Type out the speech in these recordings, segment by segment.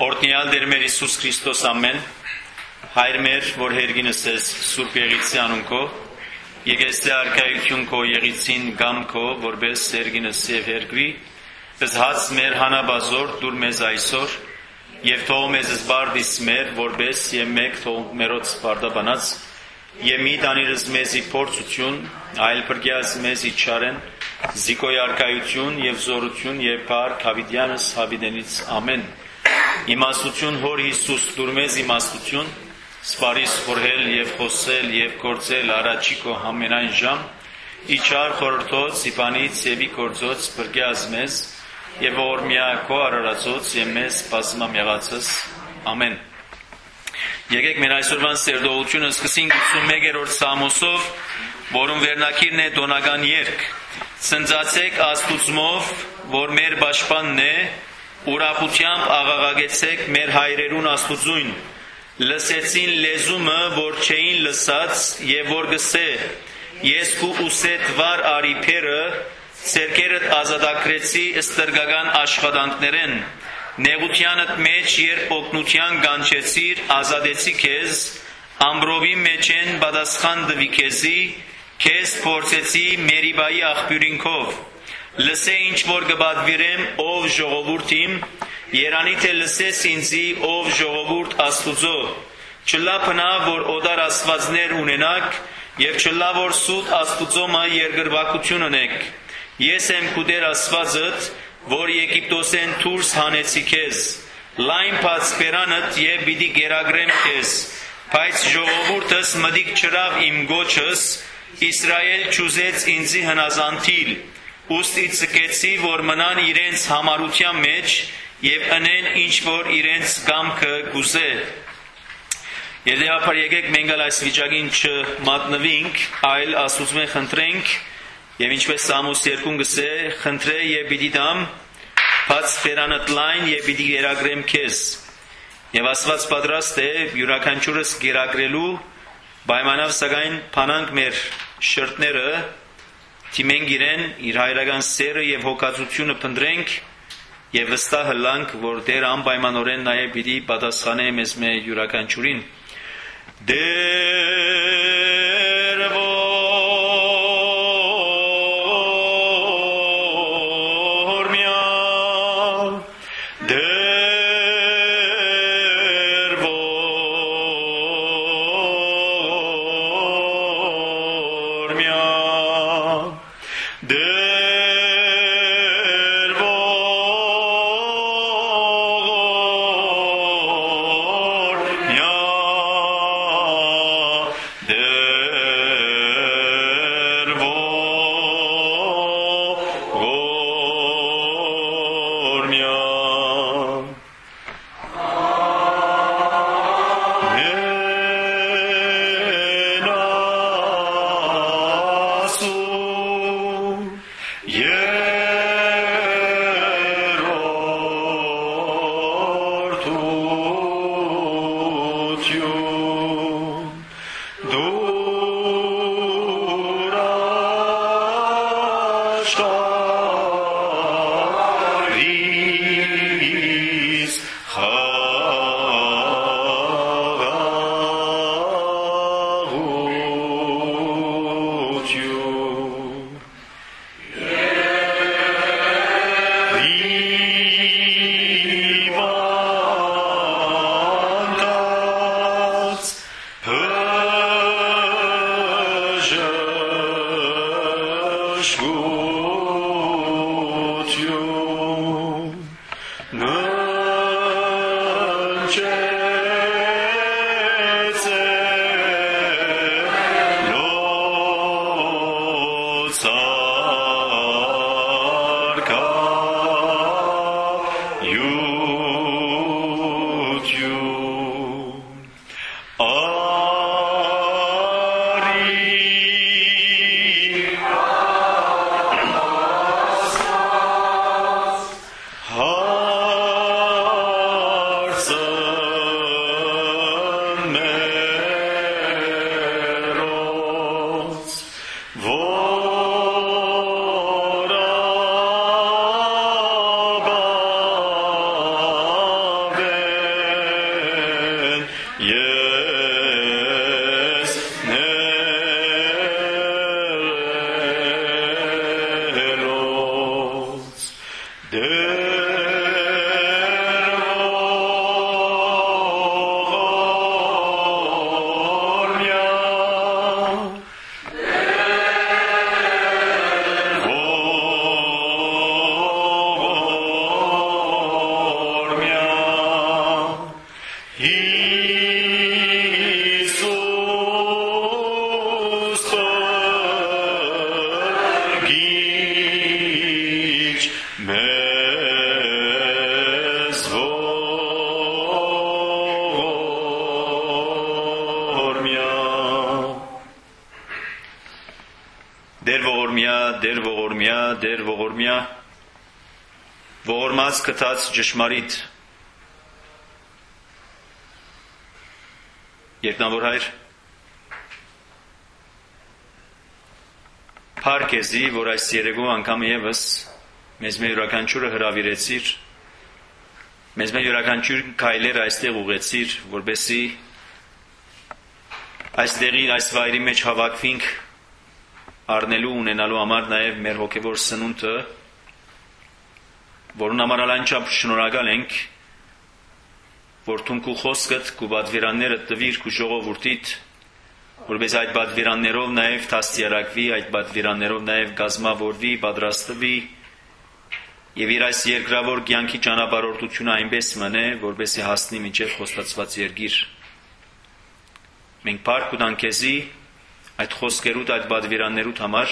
Օրհնյալ Տեր մեր Հիսուս Քրիստոս ամեն, Հայր մեր, որ հերգինս ես Սուրբ Եղիցի անունքով, եկես թե արքայություն քո Եղիցին գամ քո, որպես հերգինս եւ հերգրի, զհաց մեր հանաբազոր դուր մեզ այսօր, եւ թող մեզ զբարդիս մեր, որպես եւ մեկ թող մերոց բարդաբանած, եւ մի տանիրս մեզի փորձություն, այլ բրգյաս մեզի չարեն, զիկոյ արքայություն եւ զորություն եւ փառք հավիտյանս հավիտենից ամեն։ Իմաստություն հոր Հիսուս դուր մեզ իմաստություն, սպարիս խորհել եւ խոսել եւ գործել առաջի քո ամենայն ժամ, իջար խորհրդոց, իբանից եւ ի գործոց բրգյաս մեզ եւ օրմյա քո արարածոց եւ մեզ բազմամ եղածս ամեն։ Եկեք մեր այսօրվան սերդողությունը սկսենք 81-րդ Սամոսով, որում վերնակիրն է տոնական երգ։ Ցնծացեք Աստուծմով, որ մեր պաշտպանն է, ուրախությամբ աղաղակեցեք մեր հայրերուն Աստուծույն։ Լսեցին լեզումը, որ չէին լսած, եւ որ գսե, ես քու ուսետ վար արիփերը, ցերկերդ ազատագրեցի ստրգական աշխատանքներեն։ Նեղությանդ մեջ երբ օգնության գանչեցիր, ազատեցի քեզ, ամբրովի մեջ են պատասխան տվի քեզի, քեզ փորձեցի Մերիբայի աղբյուրինքով։ Լսե ինչ որ կբադվիրեմ, ով ժողովուրդ իմ, երանի թե լսես ինձի, ով ժողովուրդ Աստուծո։ Չլա փնա, որ օդար աստվածներ ունենաք, եւ չլա որ սուտ Աստուծոմը երգրվակություն ունեք։ Ես եմ քու Տեր Աստվածդ, որ Եգիպտոսեն դուրս հանեցի քեզ, լայն բացբերանդ եւ պիտի գերագրեմ քեզ, բայց ժողովուրդս մտիկ չրավ իմ գոչս, Իսրայել չուզեց ինձի հնազանդիլ, ուստի ցկեցի, որ մնան իրենց համարության մեջ եւ ընեն ինչ որ իրենց կամքը գուզե։ Եդեհապար եկեք մենք այս վիճակին չմատնվենք, այլ Աստծուն խնդրենք. Եվ ինչպես Սամոս 2-ն գսե, խնդրե եւ պիտի դամ, բաց բերանդ լայն եւ պիտի գերագրեմ քեզ։ Եվ Աստված պատրաստ է յուրաքանչյուրս գերագրելու, պայմանավ սակայն փանանք մեր շրթները, թիմենք իրեն իր հայրական սերը եւ հոգացությունը փնտրենք եւ վստահ հլանք, որ Տեր անպայմանորեն նաեւ պիտի պատասխանե մեզ մեր յուրաքանչյուրին։ Դեր ողորմյա, Դեր ողորմյա, ողորմած գտած ճշմարիտ։ Երկնավոր Հայր, փառք Քեզի, որ այս երեկո անգամ ևս մեզ յուրաքանչյուրը հրավիրեցիր, մեզ յուրաքանչյուր քայլեր այստեղ ուղեցիր, որպեսզի այստեղի այս վայրի մեջ հավաքվենք առնելու ունենալու համար նաև մեր հոգևոր սնունդը, որուն համար անչափ շնորհակալ ենք, որ Դու քո խոսքդ, քո պատվիրանները տվիր քո ժողովրդիդ, որպես այդ պատվիրաններով նաև դաստիարակվի, այդ պատվիրաններով նաև գազմավորվի, պատրաստվի եւ իր այս երկրավոր կյանքի ճանապարհորդությունը այնպես մնե, որպեսզի հասնի մինչև խոստացված երկիր։ Մենք փառք ունենք Քեզի այդ խոսքերուդ, այդ պատվիրաններուդ համար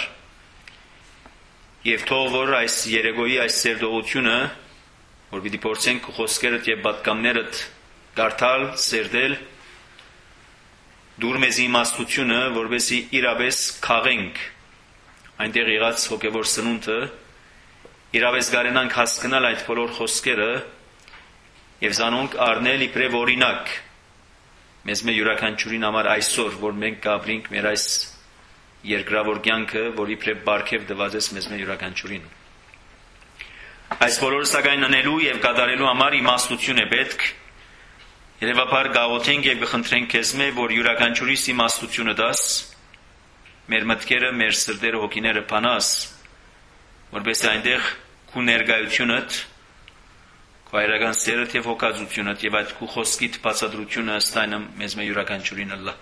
եւ թող որ այս երեկոյի այս սերտողությունը, որ պիտի փորձենք քո խոսքերդ եւ պատկամներդ կարդալ, սերտել, դուր մեզ իմաստությունը, որպեսզի իրապես քաղենք այնտեղ եղած հոգևոր սնունդը, իրապես կարենանք հասկանալ այդ բոլոր խոսքերը եւ զանոնք առնել իբրև օրինակ մեզ յուրաքանչյուրին համար այսօր, որ մենք կապրենք մեր այս երկրավոր կյանքը, որ իբրև բարգև դվածես մեզ յուրաքանչյուրին։ Այս բոլորը սակայն անելու եւ կատարելու համար իմաստություն է պետք։ Երևաբար գաղութենք եւ կխնդրենք Քեզ որ յուրաքանչյուրիս իմաստությունը դաս, մեր մտքերը, մեր սրտերը, հոգիները փանաս, որպես այնտեղ քո ներկայությունդ, քո հայրական սերդ եւ հոգածությունդ եւ այդ քո խոսքիդ բացատրությունը ստանա մեզ յուրաքանչյուրին ըլլա։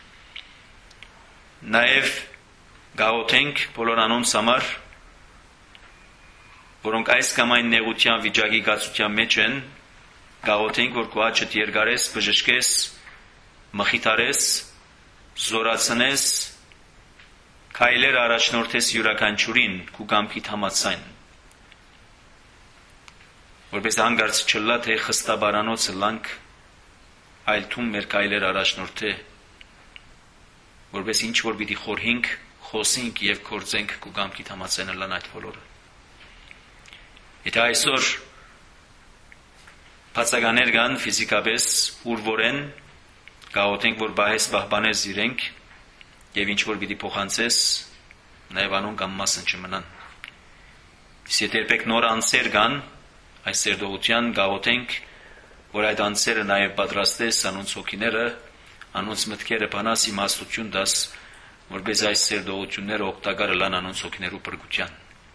Նաեւ գաղութենք բոլոր անոնց համար, որոնք այս կամ այն նեղության վիճակի գացության մեջ են, գաղութենք, որ քո աչքդ երկարես, բժշկես, մխիթարես, զորացնես, քայլեր առաջնորդես յուրաքանչյուրին քո կամքիդ համաձայն, որպես հանգարց չլա թե խստաբարանոցը լանք, այլ թում մեր քայլեր առաջնորդե, որպես ինչ որ պիտի խորհենք, խոսենք եւ կործենք քո կամքիդ համաձայն լան այդ բոլորը։ Եթե այսօր բացականեր կան ֆիզիկապես ուրվորեն, գաղութենք, որ բահես պահպանես իրենք եւ ինչ որ պիտի փոխանցես, նաեւ անոնք կամ մասն չմնան։ Իսկ եթե երբեք նոր անձեր կան, այս սերտողության գաղութենք, որ այդ անձերը նաեւ պատրաստես անոնց հոգիները, անոնց մտքերը բանաս իմաստություն դաս, որպես այս սերտողությունները օգտակար լան անոնց հոգիներու բրգության։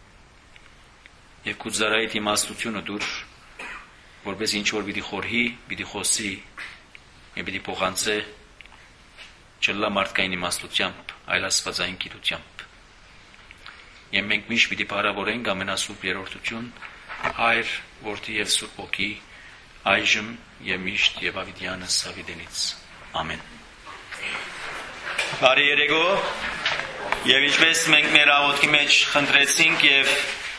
Եվ քո ծառայիդ իմաստությունը դուր, որպես ինչ որ պիտի խորհի, պիտի խոսի, եւ պիտի փոխանցե չլա մարդկային իմաստությամբ, այլ աստվածային գիտությամբ։ Եվ մենք միշտ պիտի բարավորենք ամենասուրբ երրորդություն, Հայր, Որդի եւ Սուրբ Հոգի, այժմ եւ միշտ եւ ավիդյանս ավիդենից։ Ամեն։ Բարի երեկո, եւ ինչպես մենք մեր աղոթքի մեջ խնդրեցինք եւ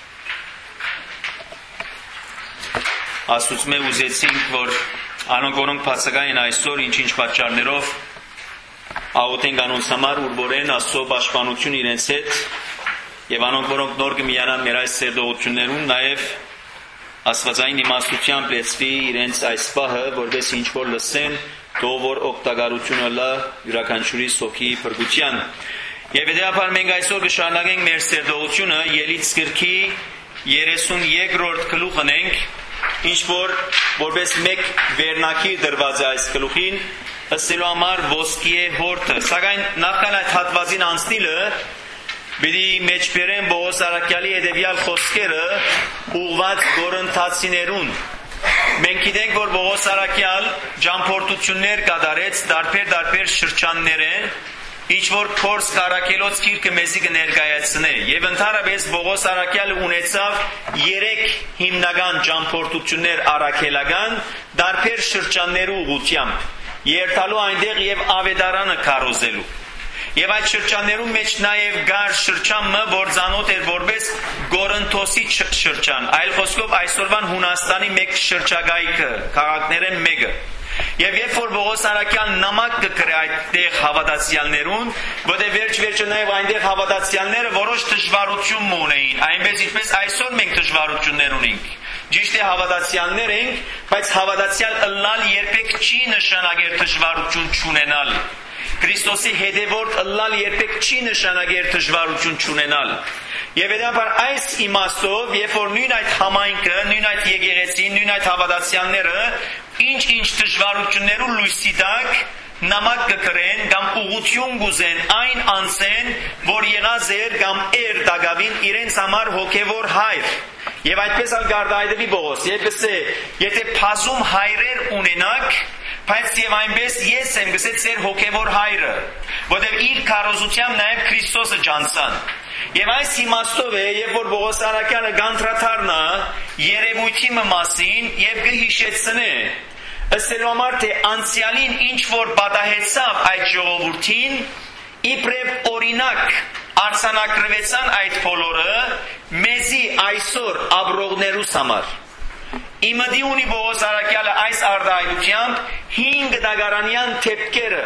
Աստծո մեջ ուզեցինք, որ անոնք որոնք բացակային այսօր ինչ-ինչ պատճառներով աղոթենք անոնց համար, ուրբորեն Աստծո պաշտպանություն իրենց հետ եւ անոնք որոնք նոր կմիանան մեր այս սերտողություններուն, նաեւ աստվածային իմաստությամբ լեցվի իրենց այս պահը, որպես ինչ որ լսեն, թող որ օգտակարությունը լա յուրաքանչյուրի սոքի փրկության։ Եվ դեպաբար մենք այսօր կշարունակենք մեր սերտողությունը Ելից գրքի 32-րդ գլուխն ենք, ինչ որ որպես մեկ վերնակիր դրված է այս գլուխին, ըսելու համար ոսկի է հորթը։ Սակայն նախքան այդ հատվածին անցնելը պիտի մեջբերեն Պողոս առաքյալի հետևյալ խոսքերը ուղղված գորընթացիներուն։ Մենք գիտենք, որ Պողոս առաքյալ ճամփորդություններ կատարեց տարբեր շրջաններեն, ինչ որ փորձ կարակելոց գիրքը մեզի կներկայացնե եւ ընդհանրապես Պողոս առաքյալը ունեցավ 3 հիմնական ճամփորդություններ առաքելական տարբեր շրջաններու ուղղությամբ երթալու այնտեղ եւ ավետարանը քարոզելու եւ այդ շրջաններում մեջ նաեւ գար շրջանը որ ցանոթ էր որպես Գորընթոսի շրջան, այլ խոսքով այսօրվան Հունաստանի մեկ շրջագայքը, քաղաքներեն մեկը Եվ երբ որ Պողոս Արաքյան նամակ կգրի այդտեղ հավատացյալներուն, որտեղ վերջ-վերջը նաև այնտեղ հավատացյալները որոշ դժվարություն ունեին, այնպես ինչպես այսօր մենք դժվարություններ ունենք։ Ճիշտ է հավատացյալներ ենք, բայց հավատացյալ ըլլալ երբեք չի նշանակեր դժվարություն չունենալ։ Քրիստոսի հետևորդ ըլլալ երբեք չի նշանակեր դժվարություն չունենալ։ Եվ հետաբար այս իմաստով, երբ որ նույն այդ համայնքը, նույն այդ եկեղեցին, նույն այդ հավատացյալները ինչ-ինչ դժվարություններու լույսի տակ նամակ կգրեն կամ ուղղություն գուզեն այն անձեն, որ եղած էր կամ էր դակավին իրենց համար հոգևոր հայր։ Եվ այդպես ալ գարդայդվի Պողոս, եթե փազում հայրեր ունենաք, բայց եւ այնպես ես եմ գսել ձեր հոգևոր հայրը, որտեղ իր քարոզությամբ նաեւ Քրիստոսը ջանցան։ Եվ այս իմաստով է, երբ որ Պողոս Արաքյանը գանտրաթարնա երևույթի մասին եւ կհիշեցնե, ըստելու համար թե անցյալին ինչ որ պատահեցավ այդ ժողովրդին, իբրև օրինակ արձանագրվեցան այդ բոլորը մեզի այսօր ապրողներուս համար։ Իմդի ունի Պողոս Արաքյալը այս արտահայտությամբ 5 դագարանյան թեփքերը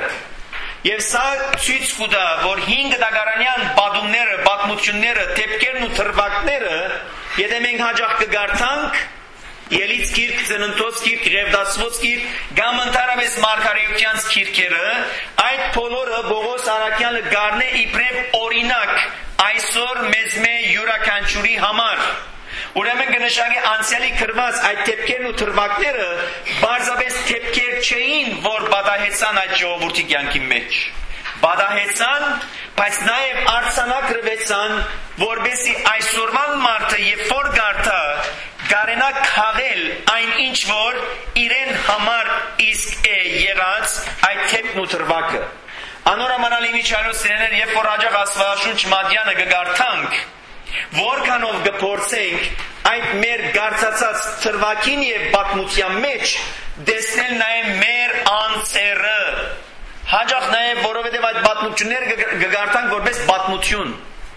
եւ սա ցույց կտա, որ 5 դագարանյան պատումները, պատմությունները, թեփքերն ու թրվակները, եթե մենք հաջող կգարտանք, Ելից գիրք, ծննդոց գիրք, Ղևտացված գիրք, կամ ընդհանրապես Մարգարեյության գիրքերը, այդ բոլորը Պողոս Արաքյանը գարնե իբրև օրինակ այսօր մեզ յուրաքանչյուրի համար։ Ուրեմն կնշանակի անցյալի գրված այդ թեփքերն ու թրվակները բարձրապես թեփքեր չէին, որ պատահեցան այդ ժողովրդի կյանքի մեջ։ Պատահեցան, բայց նաև արձանագրվեցան, որպեսզի այսօրվան մարդը երբ որ գարտա գարենա քաղել այն ինչ որ իրեն համար իսկ է եղած այդ թեփն ու թրվակը։ Անորոմանալ իմիջիայլոց սիրելիներ, երբ որ հաջող Աստվածաշունչ մատյանը կգարտանք, որքանով կփորձենք այդ մեր գարցացած թրվակին եւ պատմության մեջ դեսնել նաեւ մեր անձերը։ Հաջող նաեւ որովհետեւ այդ պատմությունները կգարտանք որպես պատմություն։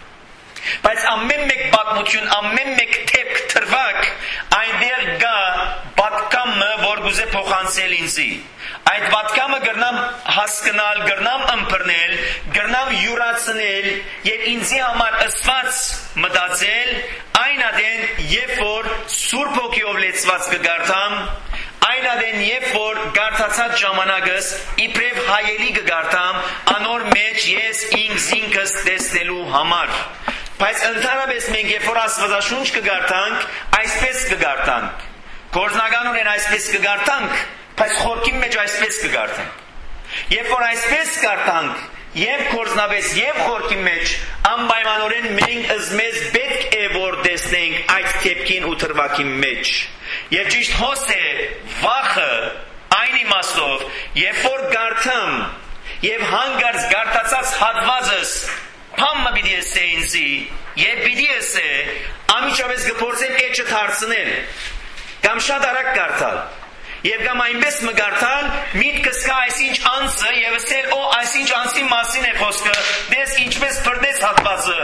Բայց ամեն մեկ պատմություն, ամեն մեկ թեփք թրվակ այնտեղ գա պատկամը, որ գուզե փոխանցել ինձի։ Այդ պատկամը գրնամ հասկանալ, գրնամ ըմբռնել, գրնամ յուրացնել եւ ինձի համար ըսված մտածել, այն ադեն երբ որ Սուրբ Հոգիով լեցված կգարտամ, այն ադեն երբ որ գարտացած ժամանակս իբրև հայելի կգարտամ, անոր մեջ ես ինքս տեսնելու համար։ Բայց ընդհանրապես մենք երբ որ Աստվածաշունչ կգարտանք, այսպես կգարտանք։ Գործնականորեն այսպես կգարտանք, բայց խորքի մեջ այսպես կգարտանք։ Երբ որ այսպես գարտանք, եւ գործնապես եւ խորքի մեջ, անպայմանորեն մենք մեզ պետք է որ տեսնենք այդ թեփքին ու թրվակի մեջ։ Եվ ճիշտ հոս է վախը այն իմաստով, երբ որ գարտամ եւ հանգարց գարտացած հատվածս Փամը պիտի ասե ինձի, եւ պիտի ասե, ամիջապես կփորձեմ էջը դարձնել, կամ շատ արագ գարտալ, եւ կամ այնպես մը գարտալ, միտքս կա այսինչ անձը եւ ասել, այսինչ անձի մասին է խոսքը, դες ինչպես բրդես հատվածը։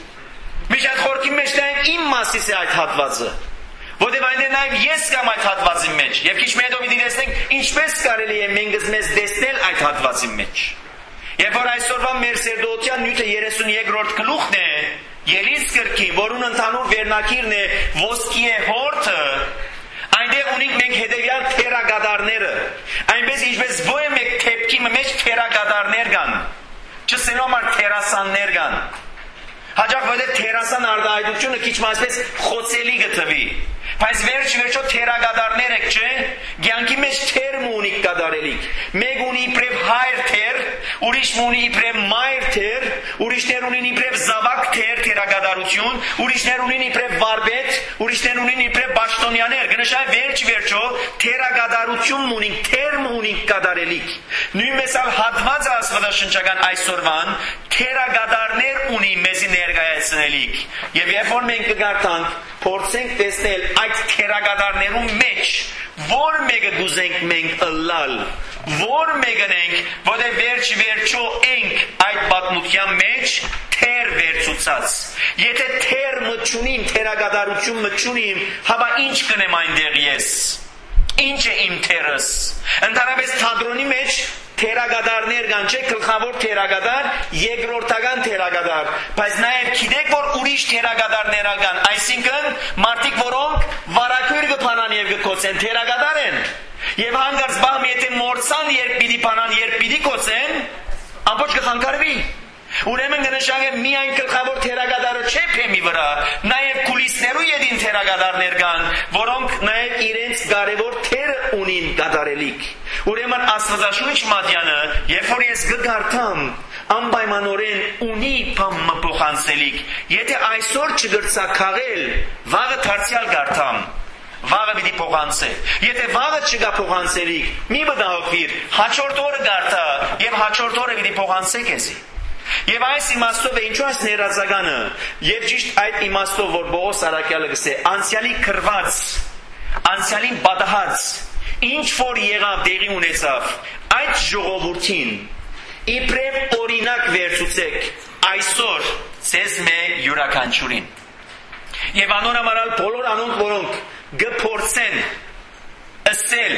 Միշտ խորքի մեջ դայ իմ մասից է այդ հատվածը։ Որտեղ այնտեղ նաեւ ես կամ այդ հատվածի մեջ, եւ քիչ հետո պիտի տեսնենք ինչպես կարելի է մենք մեզ տեսնել այդ հատվածի մեջ։ Երբ որ այսօրվա մեր սերդոյության նյութը 33-րդ գլուխն է, Ելից գրքի, որուն ընդհանուր վերնակիրն է ոսկի հորթը, այնտեղ ունենք մենք հետևյալ թերագադարները, այնպես ինչպես ոչ մեկ թեփքի մեջ թերագադարներ կան, չսենու համար թերասաններ կան, հաջող որտեղ թերասան արտահայտությունը քիչ մասպես խոցելի գտվի, բայց վերջ-վերջո թերագադարներ եք, չէ, կյանքի մեջ թերմ ունի կդարելիք, մեկ ունի իբրև հայր թեր, ուրիշ ունի իբրև մայր թեր, ուրիշներ ունին իբրև զավակ թեր թերագադարություն, ուրիշներ ունին իբրև վարպետ, ուրիշներ ունին իբրև պաշտոնյաներ, գնշայ վերջ-վերջո թերագադարություն ունին, թերմ ունին կդարելիք, նույնպես ալ հատված աստվածաշնչական այսօրվան թերագադարներ ունի մեզի ներկայացնելիք, եւ երբ որ մենք կգարտանք, փորձենք տեսնել այդ թերագադարներում մեջ որ մեկը գուզենք մենք ըլլալ, որ մեկն ենք, որտեղ վերջ-վերջո ենք այդ պատմության մեջ թեր վերցուցած։ Եթե թեր մը չունիմ, թերագադարություն մը չունիմ, հավա ինչ կնեմ այնտեղ ես։ Ինչ է իմ թերս։ Ընդհանրապես թատրոնի մեջ թերագադարներ կան, չէ՞, գլխավոր թերագադար, երկրորդական թերագադար, բայց նաև գիտեք, որ ուրիշ թերագադարներ կան, այսինքն մարդիկ, որոնք վարակույր կփանան եւ կկոծեն, թերագադար են։ Եվ հանգարց բամ եթե մորցան, երբ պիտի փանան, երբ պիտի կոծեն, ամբողջ կխանգարվի։ Ուրեմն կնշանակե միայն գլխավոր թերագադարը չէ փեմի վրա, նաև կուլիսներու յետին թերագադարներ կան, որոնք նաև իրենց կարևոր թերը ունին կատարելիք։ Ուրեմն Աստվածաշունչ մատյանը, երբ որ ես գգարտամ, անպայմանորեն ունի բամը փոխանցելիք։ Եթե այսօր չգրծա քաղել, վաղը դարձյալ գարտամ, վաղը պիտի փոխանցե։ Եթե վաղը չկա փոխանցելիք, մի մտահոգվիր, հաջորդ օրը գարտա եւ հաջորդ օրը պիտի փոխանցե քեզի։ Եվ այս իմաստով է ինչու այս ներածականը, եւ ճիշտ այդ իմաստով, որ Պողոս Արաքյալը գսե, անցյալի քրված, անցյալին պատահած, ինչ որ եղավ, տեղի ունեցավ, այդ ժողովրդին իբրև օրինակ վերցուցեք այսօր ցեզ մե յուրաքանչյուրին։ Եվ անոնամարալ բոլոր անոնք, որոնք գփորձեն ըսել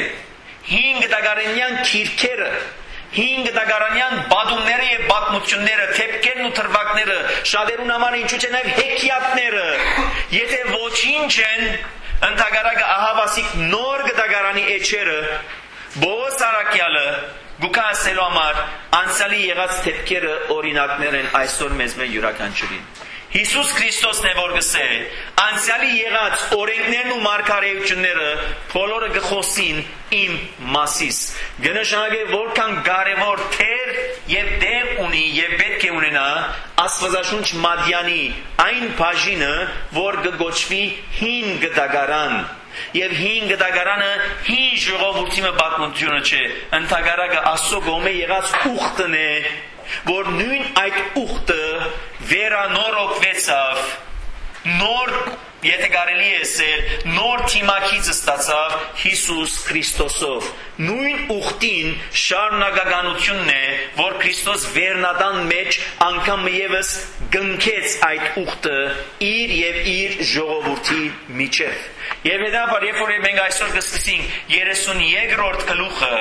5 դագարանյան քիրքերը, 5 դագարանյան բադումները եւ պատմությունները, թեփքերն ու թրվակները, շատերուն համար ինչու՞ չէ նաեւ հեքիաթները, եթե ոչինչ են, ընդհանրակը ահավասիկ նոր դագարանի էջերը, Պողոս Արաքյալը գուկա ասելու համար անցյալի եղած թեփքերը օրինակներ են այսօր մեզ մե յուրաքանչյուրին։ Հիսուս Քրիստոսն է որ գսե, անցյալի եղած օրենքներն ու մարգարեությունները բոլորը գխոսին իմ մասիս։ Գնշանակե որքան կարևոր թեր եւ դեր ունի եւ պետք է ունենա Աստվածաշունչ մատյանի այն բաժինը, որ կգոչվի 5 դագարան։ Եվ 5 դագարանը 5 ժողովրդի պատմությունը չէ, ընդհանրակը Աստծո կողմէ եղած ուխտն է, որ նույն այդ ուխտը վերանորոգվեցավ, նոր, եթե կարելի է ասել, նոր թիմակից ստացավ Հիսուս Քրիստոսով։ Նույն ուխտին շարունակականությունն է, որ Քրիստոս վերնատան մեջ անգամ ևս գնքեց այդ ուխտը իր եւ իր ժողովրդի միջև։ Եվ հետաբար, երբ որ մենք այսօր կսկսենք 32-րդ գլուխը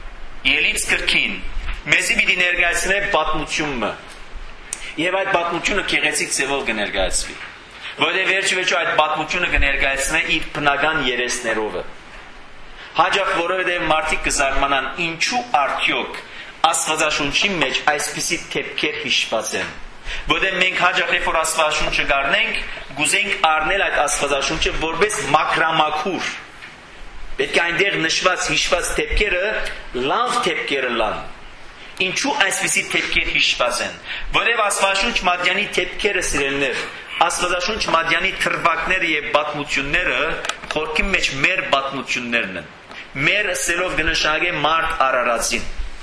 Ելից գրքին, մեզի պիտի ներկայացնե պատմությունը։ Եվ այդ պատմությունը գեղեցիկ ձևով կներկայացվի։ Որտեղ վերջիվերջո այդ պատմությունը կներկայացնե իր բնական երեսներով։ Հաջող որովհետև մարդիկ կզարմանան ինչու արդյոք Աստվածաշունչի մեջ այսպիսի թեփքեր հիշված են։ Որտեղ մենք հաջող երբ որ Աստվածաշունչը գարնենք, գուզենք առնել այդ Աստվածաշունչը որպես մաքրամաքուր։ Պետք է այնտեղ նշված հիշված թեփքերը լավ թեփքերը լան։ Ինչու այսպիսի թեփքեր հիշված են։ Որովհետև Աստվածաշունչ մատյանի թեփքերը սիրելիներ, Աստվածաշունչ մատյանի թրվակները եւ պատմությունները խորքի մեջ մեր պատմություններն են։ Մեր սելով գնշագե մարդ Արարածին,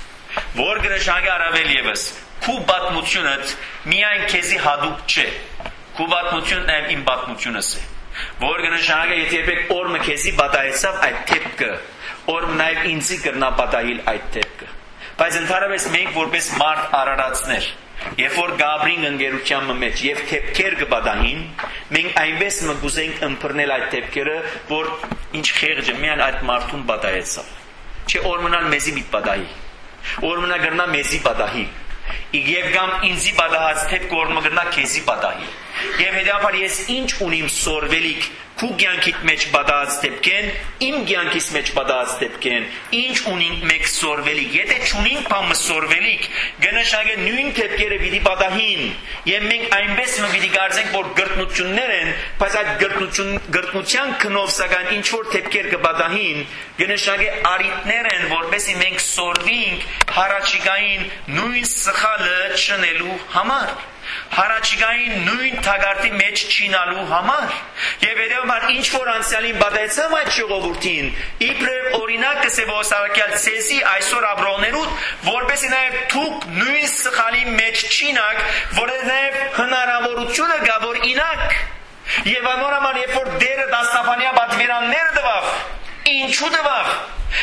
որ գնշագե առավել եւս քու պատմությունդ միայն քեզի հadoop չէ։ Քու պատմությունն նաեւ իմ պատմությունս է։ Որ գնշագե եթե երբեք օրը քեզի պատահեցավ այդ թեփքը, օրը նաեւ ինձի կրնա պատահիլ այդ թեփքը։ Բայց ընդհանրապես մենք որպես մարդ Արարածներ, երբ որ Գաբրին ընկերության մեջ եւ թեփքեր կպատահին, մենք այնպես մգուզենք ըմբռնել այդ թեփքերը, որ ինչ խեղճը միայն այդ մարդուն պատահեցավ։ Չէ, օրմնալ մեզի մի պատահի։ Օրմնա գրնա մեզի պատահի։ Եվ կամ ինձի պատահած թեփքը օրմը գրնա քեզի պատահի։ Եվ հետաբար ես ինչ ունիմ սորվելիք քու կյանքիդ մեջ պատահած թեփքեն, իմ կյանքիս մեջ պատահած թեփքեն, ինչ ունենք մեկ սորվելիք։ Եթե չունենք բամը սորվելիք, գնշագե նույն թեփքերը պիտի պատահին։ Եվ մենք այնպես պիտի կարծենք, որ գրտնություններ են, բայց այդ գրտնության քնով սակայն ինչ որ թեփքեր կպատահին, գնշագե արիտներ են, որպեսզի մենք սորվենք հարաճիգային նույն սխալը չնելու համար։ Հարաճիգային նույն թագարտի մեջ չինալու համար։ Եվ հետևաբար ինչ որ անցյալին պատահեցավ այդ ժողովրդին, իբրև օրինակ կսե Պողոս Արաքյալ ցեզի այսօր ապրողներուդ, որպեսզի նաև դուք նույն սխալի մեջ չինակ, որ նաև հնարավորությունը կա որ ինակ։ Եվ անորոման երբ որ դերը դաստապանյա պատվիրանները տվավ, ինչու տվավ։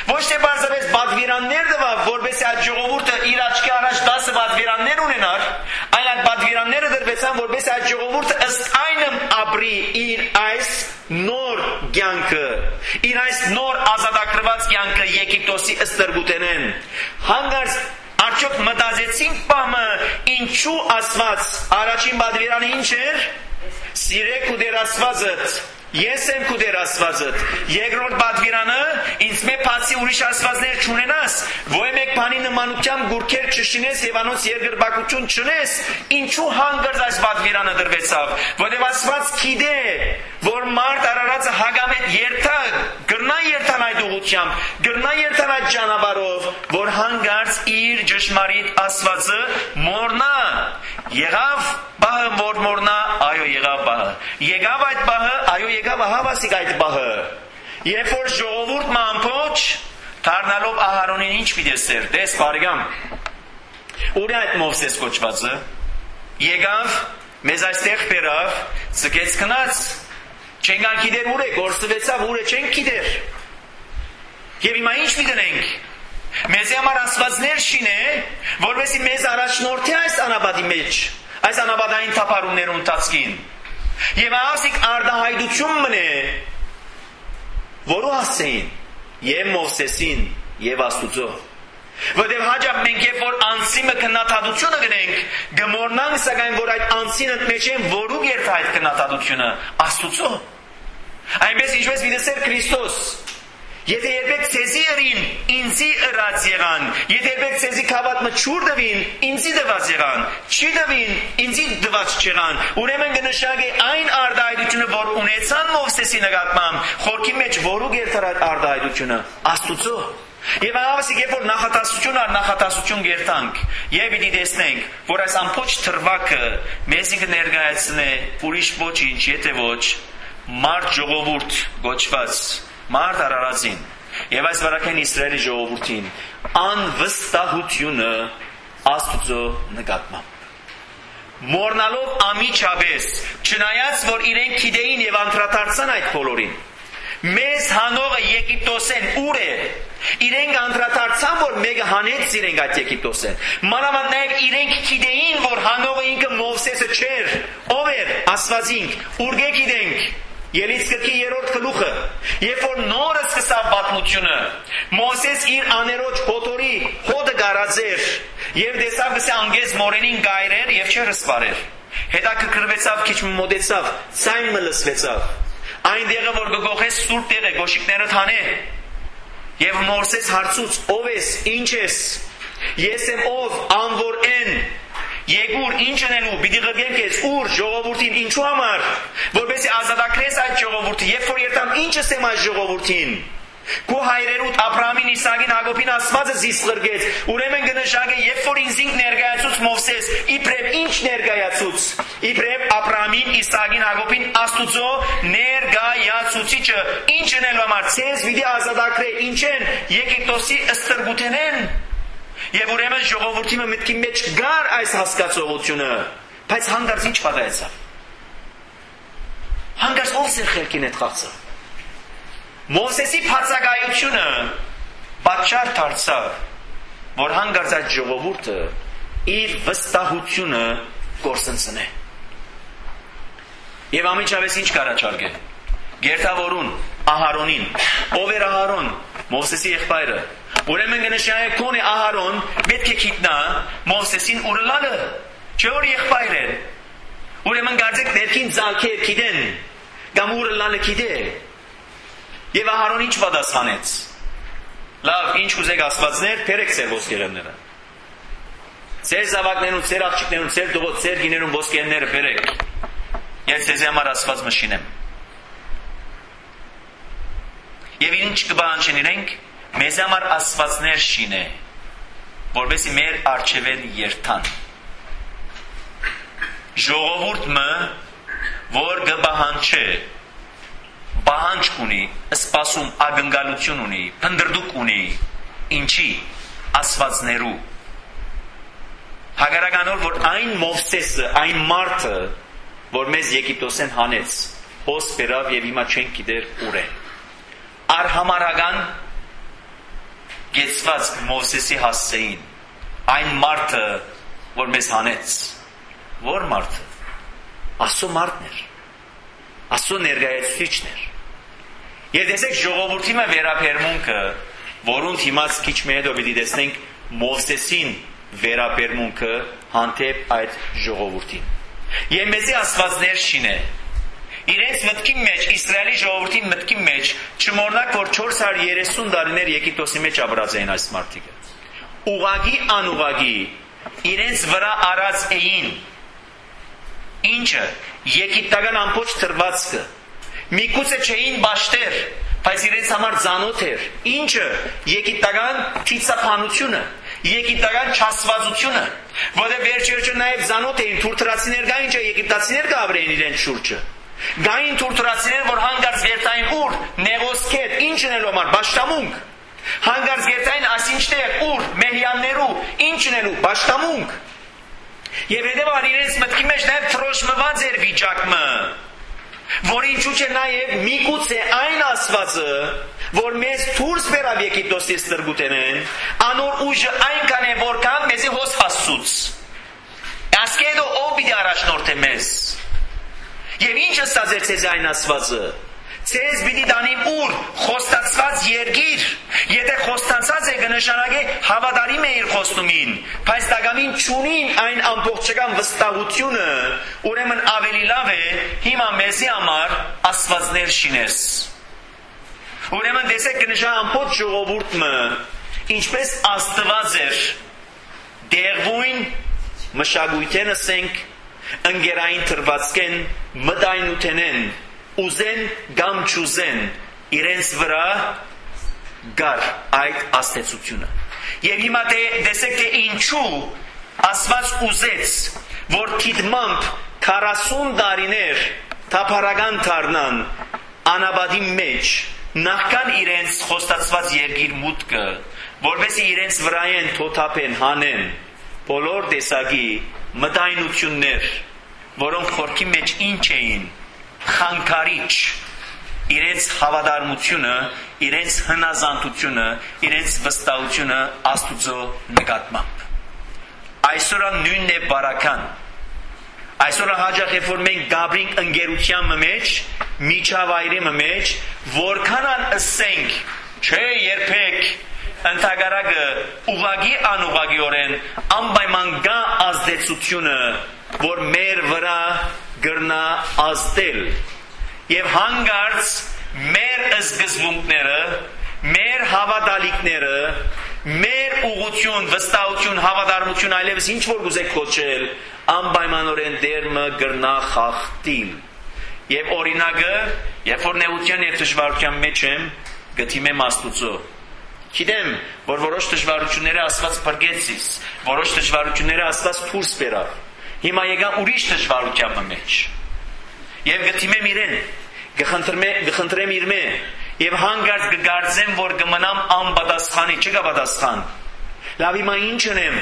Ոչ թե բարձրապես բադվիրաններ տվավ, որպեսզի այդ ժողովուրդը իր աչքի առաջ 10 բադվիրաններ ունենար, այլ այդ բադվիրանները դրվեցան, որպեսզի այդ ժողովուրդը ըստ այնմ ապրի իր այս նոր կյանքը, իր այս նոր ազատագրված կյանքը Եգիպտոսի ստրգութենեն։ Հանգարց արդյոք մտածեցին պամը ինչու ասված առաջին բադվիրանը ինչ էր։ Սիրեք ու դեր Աստվածդ, ես եմ քու դեր Աստվածդ։ Երկրորդ բադվիրանը ինձ մե բացի ուրիշ աստվածներ չունենաս, ոչ մեկ բանի նմանությամբ գուրքեր չշինես եւ անոնց երկրբակություն չնես։ Ինչու հանգրծ այս բադվիրանը դրվեցավ, որովհետեւ Աստված գիտե, որ մարդ արարածը հագամետ երթա գրնա երթան այդ ուղությամբ, գրնա երթան այդ ճանապարհով, որ հանգարծ իր ճշմարիտ Աստվածը մորնա։ Եղավ բահը որ մորնա, այո եղավ բահը։ Եկավ այդ բահը, այո եկավ հավասիկ այդ բահը։ Երբ որ ժողովուրդը ամբողջ դառնալով Ահարոնին ինչ պիտեսեր, դες բարեկամ։ Ուր է այդ Մովսես կոչվածը։ Եկավ, մեզ այստեղ բերավ, ցկեց քնած։ Չենք գիտեր ուր է, գործվեցավ ուր է, չենք գիտեր։ Եվ հիմա ինչ պիտենք։ Մեզ համար Աստվածներ շինե, որովհետեւ մեզ առաջնորդի այս անաբադի մեջ, այս անաբադային թափառումներուն ընթացքին։ Եվ ասիկ արդահայտություն մնե, որու հասցեին, եւ Մովսեսին, եւ Աստուծո։ Որովհետեւ հաջող մենք երբ որ անձիմը քննադատությունը գնենք, գմորնանք սակայն որ այդ անձին մեջ են որու երթ այդ քննադատությունը Աստուծո։ Այնպես ինչպես վիդեսեր Քրիստոս։ Եթե երբեք ցեզի ըրին, ինձի ըրած եղան, եթե երբեք ցեզի քավատնը չուր դվին, ինձի դված եղան, չի դվին, ինձի դված չեղան, ուրեմն կնշանակի այն արդահայտությունը, որ ունեցան Մովսեսի նկատմամբ, խորքի մեջ որու գերտար այդ արդահայտությունը, Աստուծո։ Եվ ավասիկ երբ որ նախատասություն գերտանք, եւ պիտի տեսնենք, որ այս ամբողջ թրվակը մեզի կներկայացնե ուրիշ ոչինչ, եթե ոչ մարդ ժողովուրդ գոչված մարդ արարածին եւ այս վարակեն Իսրայելի ժողովրդին անվստահությունը Աստծո նկատմամբ մորնալով ամիջապես չնայած որ իրենք գիտեին եւ անդրադարձան այդ բոլորին մեզ հանողը Եգիպտոսեն ուր է իրենք անդրադարձան որ մեկը հանեց իրենք այդ Եգիպտոսեն մանավանդ նաեւ իրենք գիտեին որ հանողը ինքը Մովսեսը չէր ով էր Աստվածինք ուր գիտենք Ելից կրկի երորդ գլուխը, երբ որ նորը սկսավ պատմությունը, Մովսես իր աներոջ հոտորի հոտը գարածեր, եւ տեսավ գսե անգես մորենին գայրեր եւ չհրսվարեր։ Հետա կկրվեցավ քիչ մոտեցավ, ցայմը լսվեցավ։ Այն դեղը որ գողես սուրբ տեղը գոշիկները թանե։ Եվ Մովսես հարցուց. ով ես, ինչ ես։ Ես եմ ով, անվոր են։ Եկուր ինչ անելու, պիտի գտենք ես ուր ժողովրդին ինչու համար, որպեսզի ազատագրես այդ ժողովուրդը, երբ որ երթամ ինչս եմ այդ ժողովրդին։ Քո հայրերուդ Աբրահամին, Իսահակին, Հակոբին Աստվածը զիս ղրգեց, ուրեմն կնշանակե, երբ որ ինձ ներկայացուց Մովսես, իբրև ինչ ներկայացուց, իբրև Աբրահամին, Իսահակին, Հակոբին Աստուծո ներկայացուցիչը, ինչ անելու համար, ցեզ պիտի ազատագրե, ինչ են Եգիպտոսի ստրգութենեն։ Եվ ուրեմն ժողովրդի մտքի մեջ գար այս հասկացողությունը, բայց հանգարց ինչ պատահեցավ։ Հանգարց ով սեր խելքին հետ խաղցավ։ Մովսեսի բացակայությունը պատճառ դարձավ, որ հանգարց այդ ժողովուրդը իր վստահությունը կորսնցնե։ Եվ ամիջապես ինչ կառաջարկե։ Գերտավորուն Ահարոնին, ով էր Ահարոն, Մովսեսի եղբայրը։ Ուրեմն կնշանակե քոնե Ահարոն պետք է գիտնա Մովսեսին ուրլալը, չէ որ եղբայր էր։ Ուրեմն գարձեք ներքին ցալքեր գիտեն, կամ ուրլալը գիտե։ Եվ Ահարոն ինչ պատասխանեց։ Լավ, ինչ ուզեք աստվածներ, բերեք ձեր ոսկերները։ Ձեր զավակներուն, ձեր աղջիկներուն, ձեր դողոց, ձեր գիներուն ոսկերները բերեք։ Ես ձեզ համար աստված մշինեմ։ Եվ ինչ կբանջեն իրենք մեզ համար աստվածներ շինե, որովհետեւ մեր արժևեն երթան։ Ժողովուրդը, որ գբահանչե, բանջ ունի, սպասում ագնկալություն ունի, փնդրդուկ ունի, ինչի աստվածներու։ Հագարականոր որ այն Մովսեսը, այն մարդը, որ մեզ Եգիպտոսեն հանեց, հոս բերավ եւ հիմա չենք գիտեր ուր է։ Արհամարական գեցված Մովսեսի հասցեին, այն մարդը, որ մեզ հանեց, որ մարդը, Աստծո մարդն էր, Աստծո ներկայացուցիչն էր, եւ տեսեք ժողովրդի վերաբերմունքը, որոնց հիմա քիչ մի հետո պիտի տեսնենք Մովսեսին վերաբերմունքը հանդեպ այդ ժողովրդին, եւ մեզի աստվածներ շինե, իրենց մտքի մեջ, Իսրայելի ժողովրդի մտքի մեջ, չմոռնաք, որ 430 տարիներ Եգիպտոսի մեջ ապրած էին այս մարդիկը, ուղագի անուղագի, իրենց վրա արած էին, ինչը եգիպտական ամբողջ թրվածքը, միգուցե չէին բաշտեր, բայց իրենց համար ծանոթ էր, ինչը եգիպտական թիծափանությունը, եգիպտական չասվածությունը, որտեղ վերջերջը նաև ծանոթ էին թուրքացիներ կային, չէ, եգիպտացիներ կաբրեին իրենց շուրջը, գային թուրքացիներ, որ հանգարց գերտային ուր, նեղոսկետ, ինչն էլ օմար, բաշտամունք, հանգարց գերտային ասինչտեղ, ուր, մեհյաններու, ինչն էլ ու, բաշտամունք, եւ հետեւաբար իրենց մտքի մեջ նաև թրոշմված էր վիճակը, որ ինչու՞ չէ նաև միգուցե այն Աստվածը, որ մեզ դուրս բերավ Եգիպտոսից ստրգուտենեն, անոր ուժը այնքան է, որքան մեզի հոս հասցուց, ասկեդո ով պիտի առաջնորդե մեզ, եւ ինչ ստացեց ձեզ այն Աստվածը, Ձեզ պիտի տանիմ ուր խոստացված երգիր, եթե խոստացած է կնշանակե հավատարիմ է իր խոստումին, բայց դակամին չունին այն ամբողջական վստահությունը, ուրեմն ավելի լավ է հիմա մեզի համար աստվածներ շինես։ Ուրեմն տեսեք կնշան ամբողջ ժողովուրդը, ինչպես Աստված էր դեղվույն մշակույթեն ասենք, ընկերային թրվածքեն, մտայնութենեն, ուզեն կամ չուզեն իրենց վրա գար այդ աստեցությունը։ Եվ հիմա տեսեք թե ինչու Աստված ուզեց, որ թիթմամբ 40 տարիներ թափառական դառնան անաբադի մեջ, նախքան իրենց խոստացված երկիր մուտքը, որովհետեւ իրենց վրայեն թոթափեն հանեն բոլոր տեսակի մտայնություններ, որոնք խորքի մեջ ինչ էին, խանգարիչ, իրենց հավատարմությունը, իրենց հնազանդությունը, իրենց վստահությունը Աստուծո նկատմամբ։ Այսօր նույնն է բարական։ Այսօր հաջող է որ մենք գաբրինք ընկերության մեջ, միջավայրի մեջ, որքան ասենք, չէ երբեք ընդհանրակը ուղագի անուղագիորեն անպայման գա ազդեցությունը, որ մեր վրա գրնա ազդել եւ հանգարց մեր սկզբունքները, մեր հավատալիքները, մեր ուղղություն, վստահություն, հավատարմություն այլևս ինչ որ գուզեք կոչել, անպայմանորեն դերմը գրնա խախտիլ։ Եվ օրինակը, երբ որ նեղության եւ դժվարության մեջ եմ, գտիմեմ Աստուծո։ Գիտեմ, որ որոշ դժվարությունները Աստված բրգեցիս, որոշ դժվարությունները Աստված դուրս բերավ։ Հիմա եկա ուրիշ դժվարության մեջ։ Եվ գտիմեմ իրեն, գխնդրեմ իր մե, եւ հանգարց կգարձեմ, որ կմնամ անպատասխանի, չկա պատասխան։ Լավ հիմա ինչ ունեմ։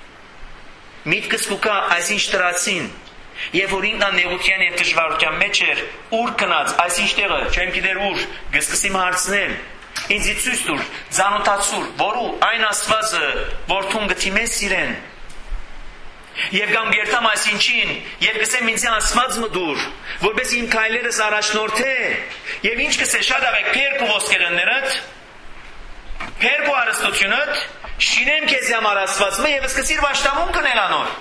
Միտքս կուկա այսինչ տրացին, եւ որ ինքն նեղության եւ դժվարության մեջ էր, ուր գնաց, այսինչ տեղը, չեմ գիտեր ուր, կսկսեմ հարցնել։ Ինձ ցույց տուր, ծանոթացուր, որու այն Աստվածը, որ թուն գտիմես իրեն։ Եվ կամ գերտամ այսինչին, եւ գսեմ ինձ Աստված մդուր, որպես իմ քայլերս առաջնորդե, եւ ինչ կսե շատ ավեք փերք ու ոսկեղեններդ, փերք ու արստությունդ, շինեմ քեզ համար Աստվածը եւ սկսիր վաշտամուն կնել անոր։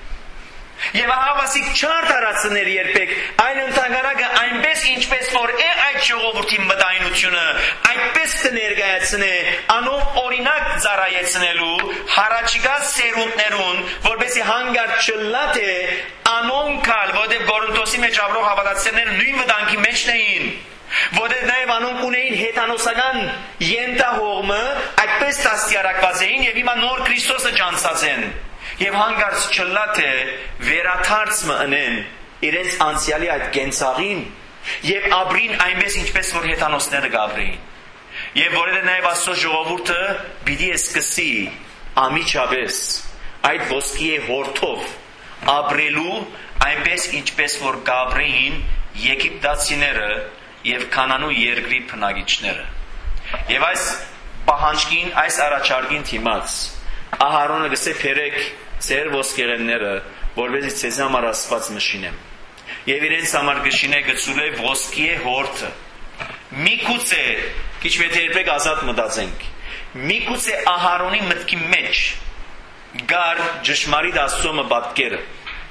Եվ հավասիկ չար տարածներ երբեք, այն ընդհանրակը այնպես ինչպես որ է այդ ժողովրդի մտայնությունը, այդպես կներկայացնե, անով օրինակ ծառայեցնելու հարաճիգա սերունդներուն, որպեսզի հանգարց չլատ է անոնքալ, որտեղ Կորինթոսի մեջ ապրող հավատացյալները նույն վտանգի մեջն էին, որտեղ նաև անոնք ունեին հեթանոսական յենտահողմը, այդպես դաստիարակված էին եւ հիմա նոր Քրիստոսը ջանցած են։ Եվ հանգարց չլատ է վերաթարցը ընեն իրենց անցյալի այդ կենցաղին եւ ապրին այնպես ինչպես որ հեթանոսները կապրեին։ Եվ որովհետեւ նաեւ Աստծո ժողովուրդը պիտի սկսի ամիջապես այդ ոսկի հորթով ապրելու այնպես ինչպես որ կապրեին եգիպտացիները եւ Կանանու երկրի բնակիչները։ Եվ այս պահանջքին այս առաջարկին թիմած Ահարոնը գսե փերեք ձեր ոսկեղենները, որովհետեւ ցեզ համար Աստված մշինեմ։ Եվ իրենց համար գշինե գծուլե ոսկի հորթը։ Միգուցե, քիչ վեթ երբեք ազատ մտածենք։ Միգուցե Ահարոնի մտքի մեջ գար ճշմարիտ Աստծո պատկերը։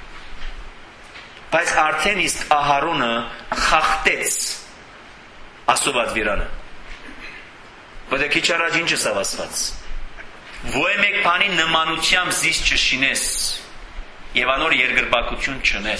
Բայց արդեն իսկ Ահարոնը խախտեց Աստծո պատվիրանը։ Որտե քիչ առաջ ինչ ասավ Աստված։ Ոյ մեկ բանի նմանությամբ զիս չշինես եւ անոր երկրպագություն չնես։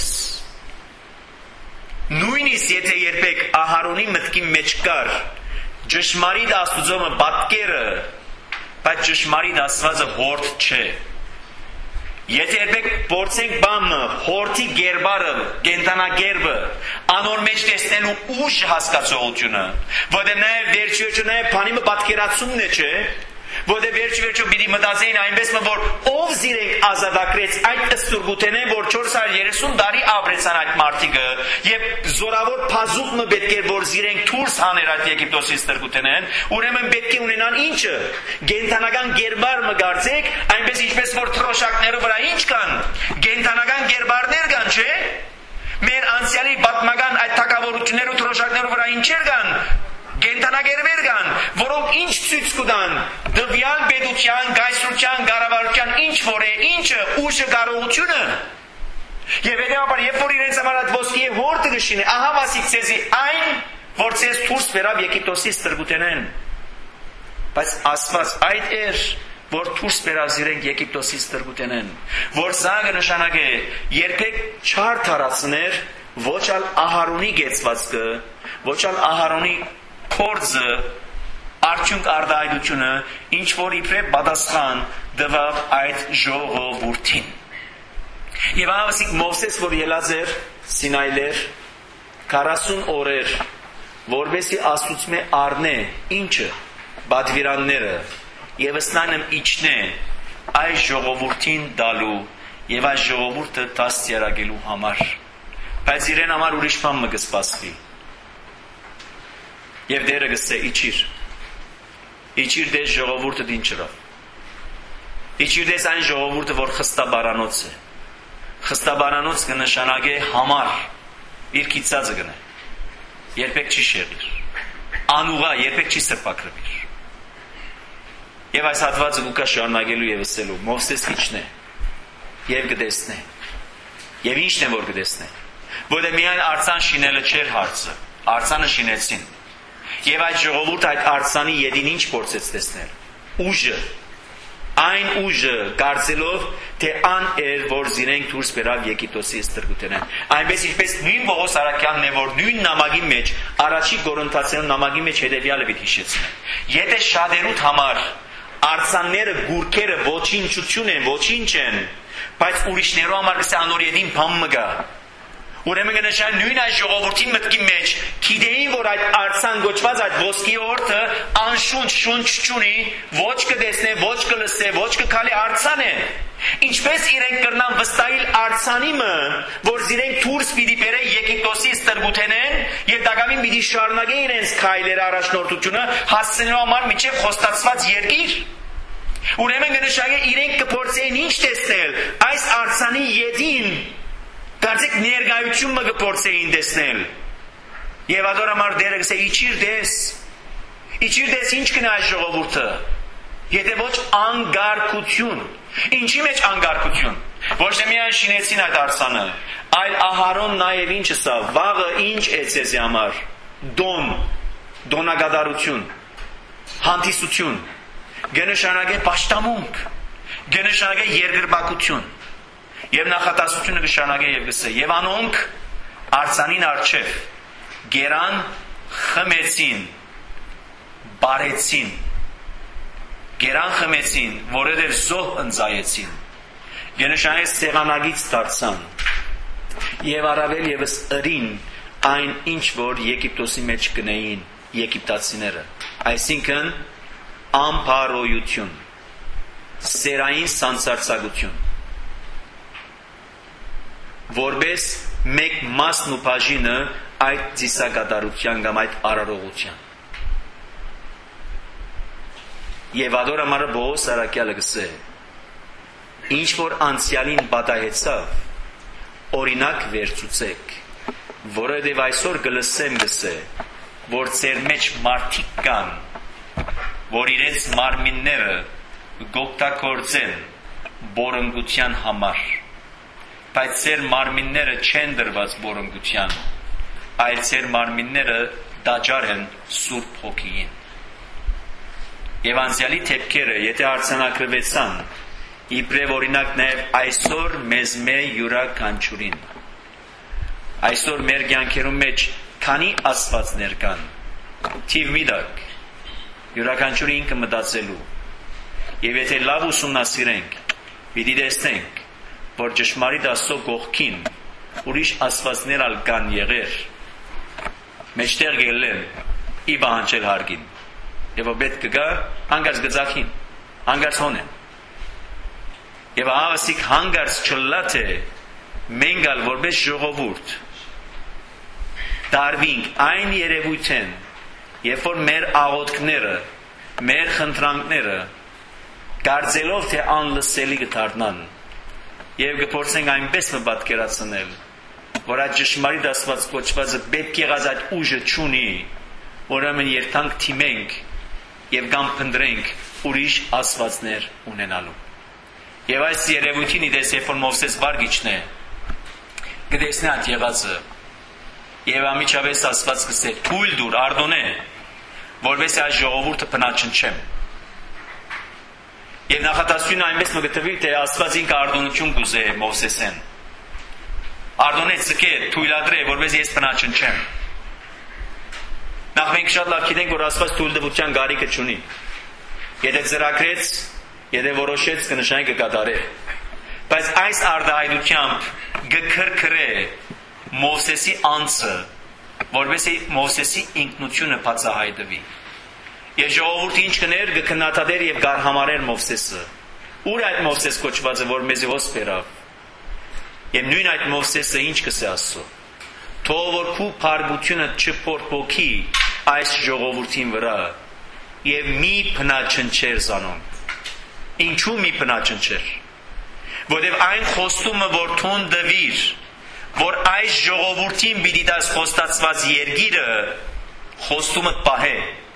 Նույնիսկ եթե երբեք Ահարոնի մտքի մեջ կար ճշմարիտ Աստծո պատկերը, բայց ճշմարիտ Աստվածը հորթ չէ։ Եթե երբեք փորձենք բամը, հորթի գերբարը, գենտանագերբը, անոր մեջ տեսնելու ուժ հասկացողությունը, որտեղ նաև վերջիվերջո նաև բանիմը պատկերացումն է, չէ, որտեղ վերջիվերջո պիտի մտածեին այնպես, որ ով զիրենք ազատագրեց այդ ստրգութենեն, որ 430 տարի ապրեցան այդ մարդիկը, եւ զորավոր փազուկը պետք է որ զիրենք դուրս հաներ այդ Եգիպտոսի ստրգութենեն, ուրեմն պետք է ունենան ինչը, գենտանական գերբար մգարձեք, այնպես ինչպես որ թրոշակներով վրա ինչ կան, գենտանական գերբարներ կան, չէ՞։ Մեր անցյալի պատմական այդ թակավորություններով թրոշակներով վրա ինչեր կան, գենտանագերբեր կան, որոնք ինչ ցույց կտան, դվյալ պետության, գայսրության, կառավարության ինչ որ է, ինչը, ուժը, կարողությունը։ Եվ հետևաբար, երբ որ իրենց համար այդ ոսկի հորթը գշինե, ահա ասիկ ցեզի այն, որ ցեզ դուրս բերավ Եգիպտոսի ստրգութենեն։ Բայց Աստված այդ էր, որ դուրս բերավ իրենք Եգիպտոսի ստրգութենեն, որ սա կնշանակե երբեք չար թարացներ ոչ ալ Ահարոնի գեցվածքը, ոչ ալ Ահարոնի փորձը, արդյունք արդայդությունը, ինչ որ իբրե պատասխան դվավ այդ ժողովուրդին։ Եվ ավասիկ Մովսես, որ ելած էր Սինայլեր 40 օրեր, որբեսի Աստուծմե առնե ինչը, բադվիրանները, եւ ըսնանեմ իջնե այս ժողովուրդին դալու եւ այս ժողովուրդը դաստիարակելու համար։ Բայց իրեն համար ուրիշ բան մը կսպասվի։ Եվ դերը գսե իջիր դες ժողովուրդը դինչրավ։ Իջիր դες այն ժողովուրդը, որ խստաբարանոց է։ Խստաբարանոց կնշանակե համար, իր կիծածը գնե։ Երբեք չի շեղիր։ Անուղա երբեք չի սրբակրվիր։ Եվ այս հատվածը Լուկա շարունակելու եւ ասելու, Մովսես իջնե եւ կտեսնե։ Եվ ինչն է որ կտեսնե։ Որտեղ միայն արձան շինելը չէր հարցը, արձանը շինեցին։ Եվ այդ ժողովուրդը այդ արձանի ետին ինչ փորձեց տեսնել։ Ուժը, այն ուժը կարծելով, թե ան էր, որ զիրենք դուրս բերավ Եգիպտոսի ստրգութենեն։ Այնպես ինչպես նույն Պողոս Արաքյանն է, որ նույն նամակի մեջ, առաջի Կորինթացիների նամակի մեջ հետևյալը պիտի հիշեցնեն։ Եթե շատերուդ համար արձանները, գուրքերը ոչինչություն են, ոչինչ են, բայց ուրիշներու համար կսե անորյետին բան մը գա։ Ուրեմն կնշան նույն այս ժողովրդի մտքի մեջ գիտեին, որ այդ արձան գոչված այդ ոսկի հորթը անշունչ շունչ չունի, ոչ կտեսնե, ոչ կլսե, ոչ կքալի արձան է։ Ինչպես իրենք կրնան վստահիլ արձանիմը, որ իրենք դուրս պիտի բերե Եգիպտոսի ստրգութենեն եւ դակամին պիտի շարունակեն իրենց քայլերը առաջնորդությունը հասցնելու համար միջև խոստացված երկիր։ Ուրեմն կնշանակե իրենք կփորձեին ինչ տեսնել այս արձանի ետին Կարծեք ներգայությունը կփորձեին տեսնել։ Եվ ադոր համար դերը գսե իջիր դես ինչ կնա այս ժողովուրդը։ Եթե ոչ անգարկություն։ Ինչի մեջ անգարկություն։ Ոչ թե միայն շինեցին այդ արձանը, այլ Ահարոն նաև ինչ ասա, վաղը ինչ է ցեզի համար։ Դոնագադարություն, հանդիսություն, գնշանակե պաշտամունք, գնշանակե երկրպագություն։ Եվ նախատասությունը կշանակե եւ գսե եւ անոնք արձանին արչեւ գերան խմեցին բարեցին գերան խմեցին որովհետեւ զոհ ընծայեցին գենշանե սեղանագից դարձան եւ առավել եւս ըրին այն ինչ որ Եգիպտոսի մեջ կնեին եգիպտացիները այսինքն ամփարոյություն սերային սանցարցակություն որպես մեկ մասն ու բաժինը այդ ծիսակատարության կամ այդ արարողության Եվ ադոր ամարը բոհոս արակյալը գսե, ինչ որ անցյալին բադահեցավ, օրինակ վերցուցեք, որովհետև այսօր գլսեմ գսե, որ ծեր մեջ մարդիկ կան, որ իրենց մարմինները գոգտագործեն բորոնգության համար, բայց ծեր մարմինները չեն դրված բորոնգության, այլ ծեր մարմինները դաջար են Սուրբ Հոգիին։ Եվ անցյալի թեփքերը, եթե արձանագրվեցան, իբրև օրինակ նաև այսօր մեզ յուրաքանչյուրին։ Այսօր մեր կյանքերում մեջ քանի աստվածներ կան, թիվ մի տակ, յուրաքանչյուրը ինքը մտածելու։ Եվ եթե լավ ուսումնասիրենք, պիտի տեսնենք, որ ճշմարիտ Աստծո կողքին ուրիշ աստվածներ ալ կան եղեր, մեջտեղ գելեն, ի բանջել հարգին։ Եվ պետք կգա հանգարց գծախին, հանգարց հոնեն։ Եվ աղասիկ հանգարց չլատ է մենք ալ որպես ժողովուրդ դարվինք այն երևույթեն, երբ որ մեր աղոթքները, մեր խնդրանքները կարծելով թե անլսելի կդառնան եւ կփորձենք այնպես պատկերացնել, որ այդ ճշմարիտ Աստված կոչվածը պետք եղած այդ ուժը չունի, ուրեմն երթանք թիմենք եւ կամ փնտրենք ուրիշ աստվածներ ունենալու։ Եվ այս երևույթին իդես երբ որ Մովսես վարգիչն է, գտեսնի այդ եղածը, եւ ամիջապես Աստված կսե թույլ դուր արդոնե, որովհետեւ այս ժողովուրդը բնաչնչեմ։ Եվ նախատասությունը այնպես մգտվի, թե Աստված ինքը արդոնություն կուզե Մովսեսեն։ Արդոնե ցկե թույլատրե, որովհետեւ ես բնաչնչեմ։ Նախ մենք շատ լավ գիտենք, որ Աստված թույլտվության գարիկը չունի։ Եթե ծրագրեց, եթե որոշեց, կնշանի կկատարե։ Բայց այս արտահայտությամբ գքրքրե Մովսեսի անձը, որովհետեւ Մովսեսի ինքնությունը բացահայտվի։ Եվ ժողովուրդը ինչ կներ, կքննադատեր եւ գարհամարեր Մովսեսը։ Ուր այդ Մովսես կոչվածը, որ մեզի հոս բերավ։ Եվ նույն այդ Մովսեսը ինչ կսե Աստծո։ Թող որ քու փարգությունը չփորփոքի այս ժողովրդին վրա եւ մի փնաչնչեր զանոն։ Ինչու մի փնաչնչեր։ Որովհետեւ այն խոստումը, որ թուն դվիր, որ այս ժողովրդին պիտի դաս խոստացված երգիրը խոստումը պահե։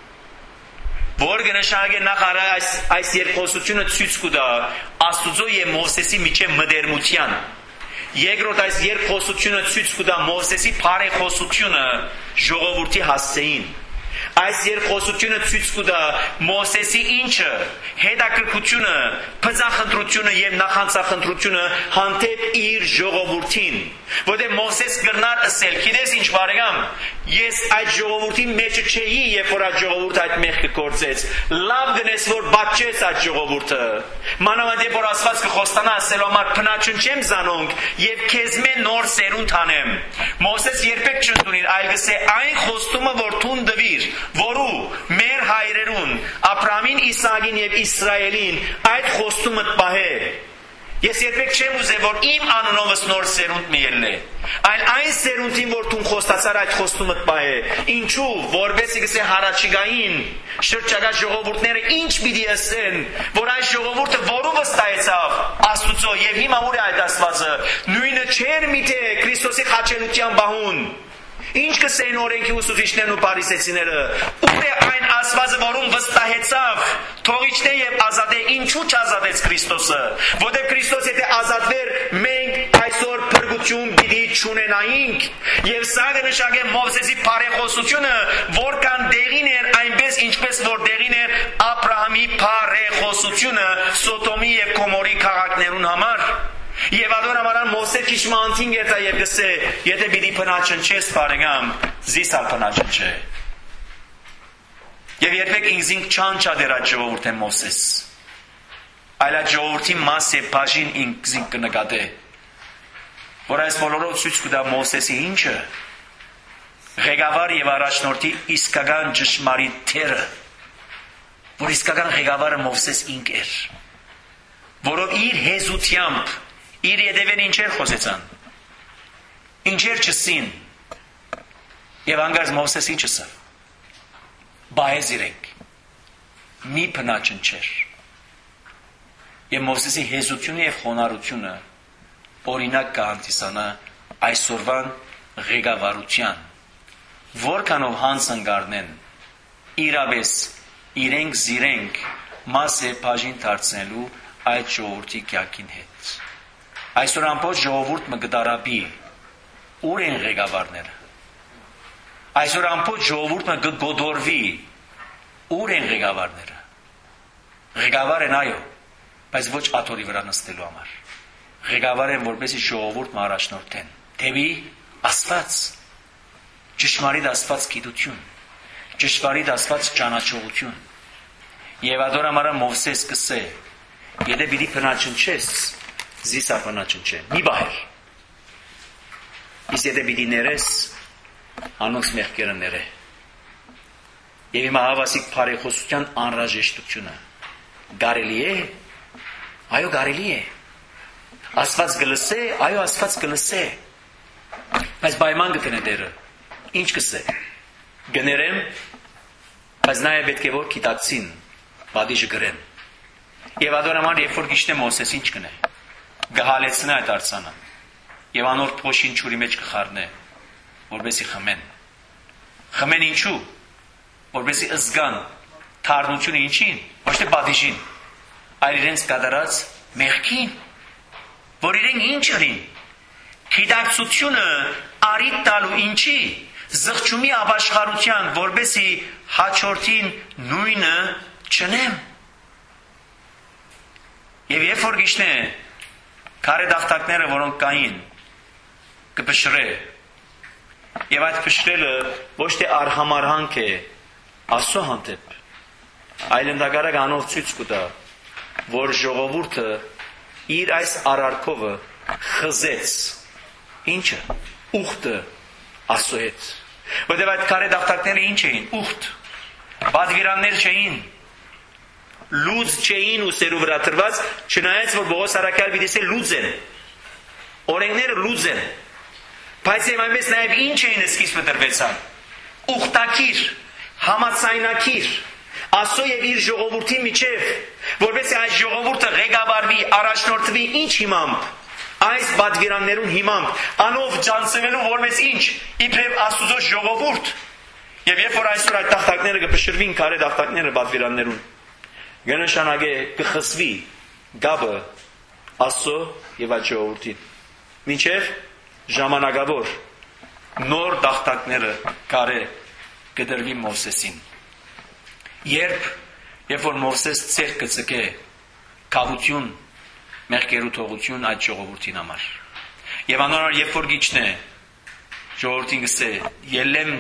Որ կնշանակե նախ այս երկխոսությունը ցույց կտա Աստուծո եւ Մովսեսի միջև մտերմության։ Երկրորդ այս երկխոսությունը ցույց կտա Մովսեսի բարեխոսությունը ժողովրդի հասցեին։ Այս երկխոսությունը ցույց կտա Մովսեսի ինչը հետաքրքրությունը, բծախնդրությունը եւ նախանցախնդրությունը հանդեպ իր ժողովրդին։ Որտեղ Մովսես կրնար ասել, գիտես ինչ բարեկամ, ես այդ ժողովրդի մեջը չէի, երբ որ այդ ժողովուրդը այդ մեղքը գործեց։ Լավ գնես որ բաճեց այդ ժողովուրդը։ Մանավանդ երբ որ Աստված կխոստանա ասելու համար փնաչնչեմ զանոնք եւ քեզ մե նոր սերունդ անեմ։ Մովսես երբեք չընդունիր, այլ գսե այն խոստումը, որ թուն դվիր, որու մեր հայրերուն Աբրահամին, Իսահակին եւ Իսրայելին այդ խոստումը պահե։ Ես երբեք չեմ ուզե, որ իմ անունովս նոր սերունդ մի ելնե, այլ այն սերունդին, որ թուն խոստացար այդ խոստումը պահե։ Ինչու, որովհետեւ գսե հարաճիգային շրջակա ժողովուրդները ինչ պիտի ասեն, որ այս ժողովուրդը որու վստահեցավ Աստուծո եւ հիմա ուր է այդ Աստվածը, նույնը չէր միթե Քրիստոսի խաչելության բահուն։ Ինչ կսեին օրենքի ուսուցիչներն ու փարիսեցիները, ուր է այն Աստվածը, որում վստահեցավ, թողիչնե եւ ազատե, ինչու չազատեց Քրիստոսը, որտեղ Քրիստոս եթե ազատվեր, մենք այսօր փրկություն պիտի չունենայինք, եւ սա կնշանակե Մովսեսի բարեխոսությունը, որքան դեղին էր, այնպես ինչպես որ դեղին էր Աբրահամի բարեխոսությունը Սոդոմի եւ Գոմորի քաղաքներուն համար։ Եվ ադորամարան Մովսես քիշմանտին գետա եւ գսե, եթե պիտի փնաչնչես բարեկամ, զիսալ փնաչնչե։ Եվ երբեք ինքզին չանչադեր այդ ժողովուրդը Մովսես։ Այլ այդ ժողովրդի մաս է բաժին ինքզին կնկատե։ Որ այս բոլորով ցույց կտա Մովսեսի ինչը, ղեկավար եւ առաջնորդի իսկական ճշմարիտ թերը, որ իսկական ղեկավարը Մովսես ինք էր, որով իր հեզությամբ իր ետևեն ինչեր խոսեցան, ինչեր չսին, եւ անգարզ Մովսես ինչ ասավ, բայez իրենք, մի բնաճնչեր։ Եվ Մովսեսի հեզությունը եւ խոնարհությունը օրինակ կհանդիսանա այսօրվան ղեկավարության, որքանով հանցնգարնեն իրավես իրենք զիրենք մասը բաժին դարձնելու այդ ժողովրդի կյանքին հետ։ Այսօր ամբողջ ժողովուրդը կդարաբի ուր են ղեկավարները։ Այսօր ամբողջ ժողովուրդը կգոդորվի ուր են ղեկավարները։ Ղեկավար են այո, բայց ոչ աթոռի վրա նստելու համար։ Ղեկավար են որպեսզի ժողովուրդը առաջնորդեն դեպի Աստված, ճշմարիտ Աստված գիտություն, ճշմարիտ Աստված ճանաչողություն։ Եվ ադորամարա Մովսես կսե, եթե պիտի բնաճնչես, զիսա բնաճնչե, մի բայր։ Իսկ եթե պիտի ներես, անոնց մեղքերը ները։ Եվ հիմա հավասիկ բարեխոսության անհրաժեշտությունը կարելի է, այո կարելի է։ Աստված կլսե, այո Աստված կլսե։ Բայց պայման կգնե դերը, ինչ կսե։ Գներեմ, բայց նաև պետք է որ գիտակցին, պատիժը գրեն։ Եվ ադորաման երբ որ գիշտե Մովսես ինչ կնե, գահալեցնե այդ արձանը, եւ անոր փոշին ճուրի մեջ կխառնե, որպեսի խմեն։ Խմեն ինչու, որպեսի ըզգան թարնությունը ինչին, ոչ թե պատիժին, այլ իրենց կատարած մեղքին, որ իրենք ինչ ըրին, գիտակցությունը արիտ տալու ինչի, զղջումի ապաշխարության, որպեսի հաջորդին նույնը չնեմ։ Եվ երբ որ գիշնե քարե դախտակները, որոնք կային, կփշրե։ Եվ այդ փշրելը ոչ թե արհամարհանք է Աստծո հանդեպ, այլ ընդհակառակ անով ցույց կտա, որ ժողովուրդը իր այս արարքովը խզեց ինչը ուխտը Աստծո հետ։ Որտեղ այդ քարե դախտակները ինչ էին, ուխտ, բադվիրաններ չէին, լուծ չէին ու սերու վրա տրված, չնայած որ Պողոս առաքյալ պիտի ասե լուծ են, օրենքները լուծ են, բայց եւ այնպես նաեւ ինչ էին սկիզբը տրվեցան, ուխտակիր, համացայնակիր, Աստծո եւ իր ժողովրդի միջև, որովհետեւ այս ժողովուրդը ղեկավարվի, առաջնորդվի ինչ հիմամբ, այս բադվիրաններուն հիմամբ, անով ջանցնելու որպես ինչ, իբրև Աստծո ժողովուրդ, եւ երբ որ այսօր այդ դախտակները կփշրվին, քարե դախտակները բադվիրաններուն, կնշանակե կխսվի գաբը Աստծո եւ այդ ժողովրդին, մինչեւ ժամանակավոր նոր դախտակները քարե կդրվի Մովսեսին։ Երբ որ Մովսես ցեր կծկե կավություն, մեղքերու թողություն այդ ժողովրդին համար։ Եվ անոր երբ որ գիչնե ժողովրդին գսե ելեմ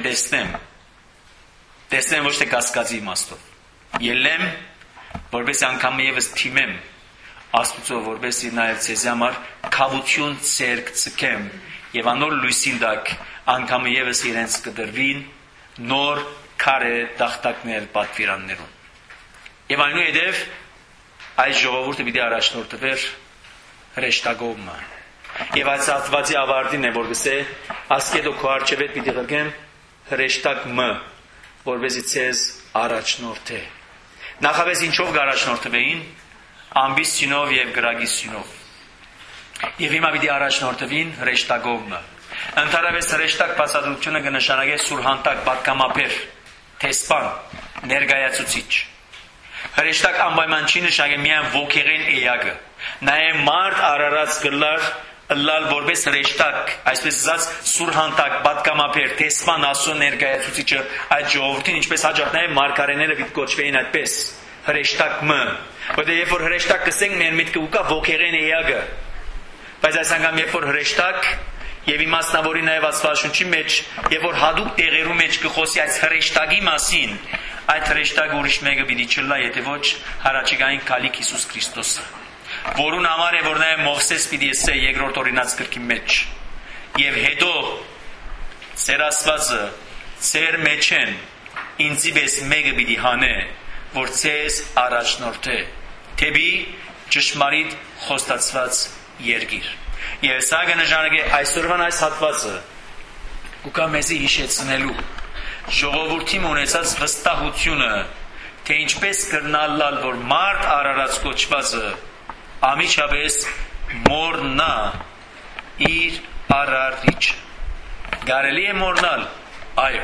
տեսնեմ ոչ թե կասկածի իմաստով։ Ելեմ որպես անգամ եւս թիմեմ Աստծո որպես նաև ցեզ համար կավություն ցերկ ցկեմ եւ անոր լույսին դակ անգամ եւս իրենց կդրվին նոր քարե դախտակներ պատվիրաններուն։ Եվ այնուհետև այս ժողովուրդը պիտի առաջնորդվեր հրեշտակովը։ Եվ այս հատվածի ավարտին է որ գսե ասկեդո քո արջևետ պիտի ղրկեմ հրեշտակ մը, որպեսզի ցեզ առաջնորդե։ Նախապես ինչով կառաջնորդվեին, ամբիս սյունով եւ գրագի սյունով։ Եվ հիմա պիտի առաջնորդվին հրեշտակովը։ Ընդհանրապես հրեշտակ բացատրությունը կնշանակե սուրհանտակ պատկամապեր, տեսփան, ներկայացուցիչ։ Հրեշտակ անպայման չի նշանակի միայն ոգեղեն էակը, նաև մարդ արարած գլար ըլլալ որպես հրեշտակ, այսպես ասած սուրհանտակ, պատկամապեր, տեսփան Աստծո ներկայացուցիչը այդ ժողովրդին, ինչպես հաջող նաև մարգարեները պիտի կոչվեին այդպես հրեշտակ մը, որտեղ երբ որ հրեշտակ կսենք մեր միտքը ուկա ոգեղեն էակը, բայց այս անգամ երբ որ հրեշտակ եւ իմաստնավորի նաև Աստվածաշունչի մեջ, եւ որ հadoop տեղերու մեջ կխոսի այս հրեշտակի մասին, այդ հրեշտակը ուրիշ մեկը պիտի չլա, եթե ոչ հարաճիգային քալիք Հիսուս Քրիստոսը, որուն համար է որ նաև Մովսես պիտի ասե երկրորդ օրինաց գրքի մեջ, եւ հետո ծեր Աստվածը ծեր մեջ են ինձի պես մեկը պիտի հանե, որ ցեզ առաջնորդե թեպի ճշմարիտ խոստացված երկիր։ Եվ սա կնշանակե այսօրվան այս հատվածը կուկա մեզի հիշեցնելու ժողովրդի ունեցած վստահությունը, թե ինչպես կրնալալ որ մարդ արարած կոչվածը ամիջապես մորնա իր արարիչը։ Կարելի է մորնալ, այո։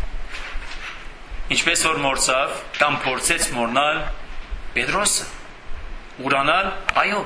Ինչպես որ մորցավ կամ փորձեց մորնալ Պետրոսը, ուրանալ, այո։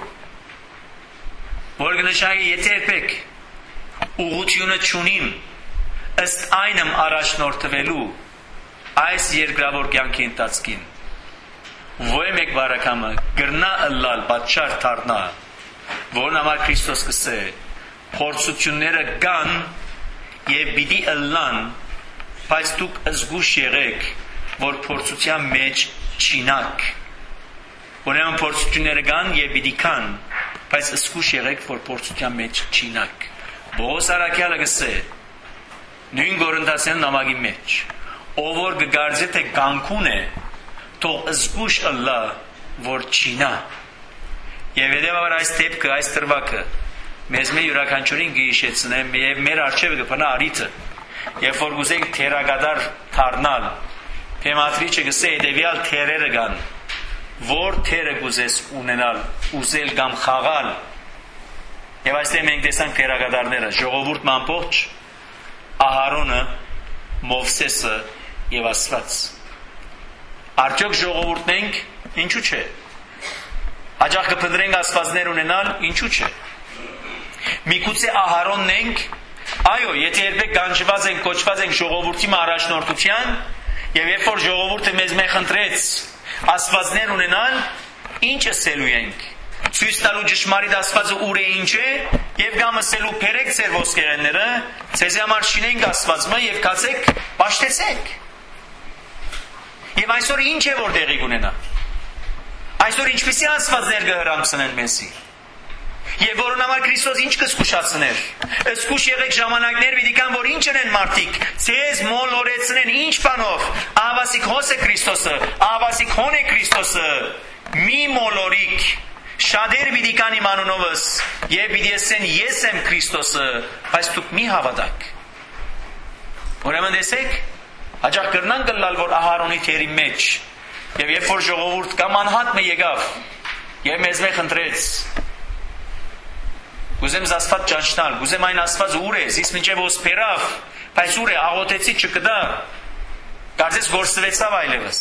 Որ կնշանակի եթե երբեք ուղղությունը չունիմ ըստ այնմ առաջնորդվելու այս երկրավոր կյանքի ընթացքին ոյ մեկ բարակամը գրնա ըլլալ պատշար թարնա որն համար Քրիստոս կսե փորձությունները կան եւ պիտի ըլլան բայց դուք զգուշ եղեք որ փորձության մեջ չինակ ուրեմն փորձությունները կան եւ պիտի կան բայց զգուշ եղեք որ փորձության մեջ չինակ Բողոս Արաքյալը կսե նույն Կորինթացյան նամակի մեջ ով որ կգարձի թե կանկուն է թող զգուշ ըլլա որ չինա եւ հետեւաբար այս դեպքը այս տրվակը մեզ մի յուրաքանչյուրին գիշեցնե եւ մեր արժեքը կփնա արիթը երբ որ գուզենք թերագադար դառնալ թեմատրիչը կսե հետեւյալ թերերը կան որ թերը գուզես ունենալ ուզել կամ խաղալ եւ այստեղ մենք տեսանք թերագադարները ժողովուրդն ամբողջ Ահարոնը Մովսեսը եւ Աստված Արդյոք ժողովուրդն ենք ինչու՞ չէ Հաջող կփնտրենք աստվածներ ունենալ ինչու՞ չէ Միգուցե Ահարոնն ենք այո եթե երբեք գանջված ենք կոչված ենք ժողովրդի առաջնորդության եւ երբ որ ժողովուրդը մեզ խնդրեց աստվածներ ունենալ ինչ ասելու ենք Ցույց տալու ճշմարիտ Աստվածը ուր է ինչ է եւ կամ ասելու փերեք ձեր ոսկերենները ցեզ համար շինենք Աստվածը եւ կացեք պաշտեցեք Եվ այսօր ինչ է որ տեղի կունենա Այսօր ինչպեսի Աստվածներ կհրամցնեն մեզի Եվ որոնց համար Քրիստոս ինչ կզգուշացներ Զգուշ եղեք ժամանակներ պիտի կան որ ինչ են մարդիկ ցեզ մոլորեցնեն ինչ բանով Ահավասիկ հոս է Քրիստոսը Ահավասիկ հոն է Քրիստոսը Մի մոլորիկ Շատեր պիտի կան իմ անունովս եւ պիտի ասեն ես եմ Քրիստոսը բայց դուք մի հավատաք Ուրեմն տեսեք հաջող կրնան գլալ որ Ահարոնի թերի մեջ եւ երբ որ ժողովուրդ կամ անհատը եկավ եւ մեզ խնդրեց Գուզեմ Աստված ճանչնալ գուզեմ այն Աստվածը ուր է զիս մինչեւ ոսպերավ բայց ուր է աղոթեցի չկդա կարծես գործվեցավ այլևս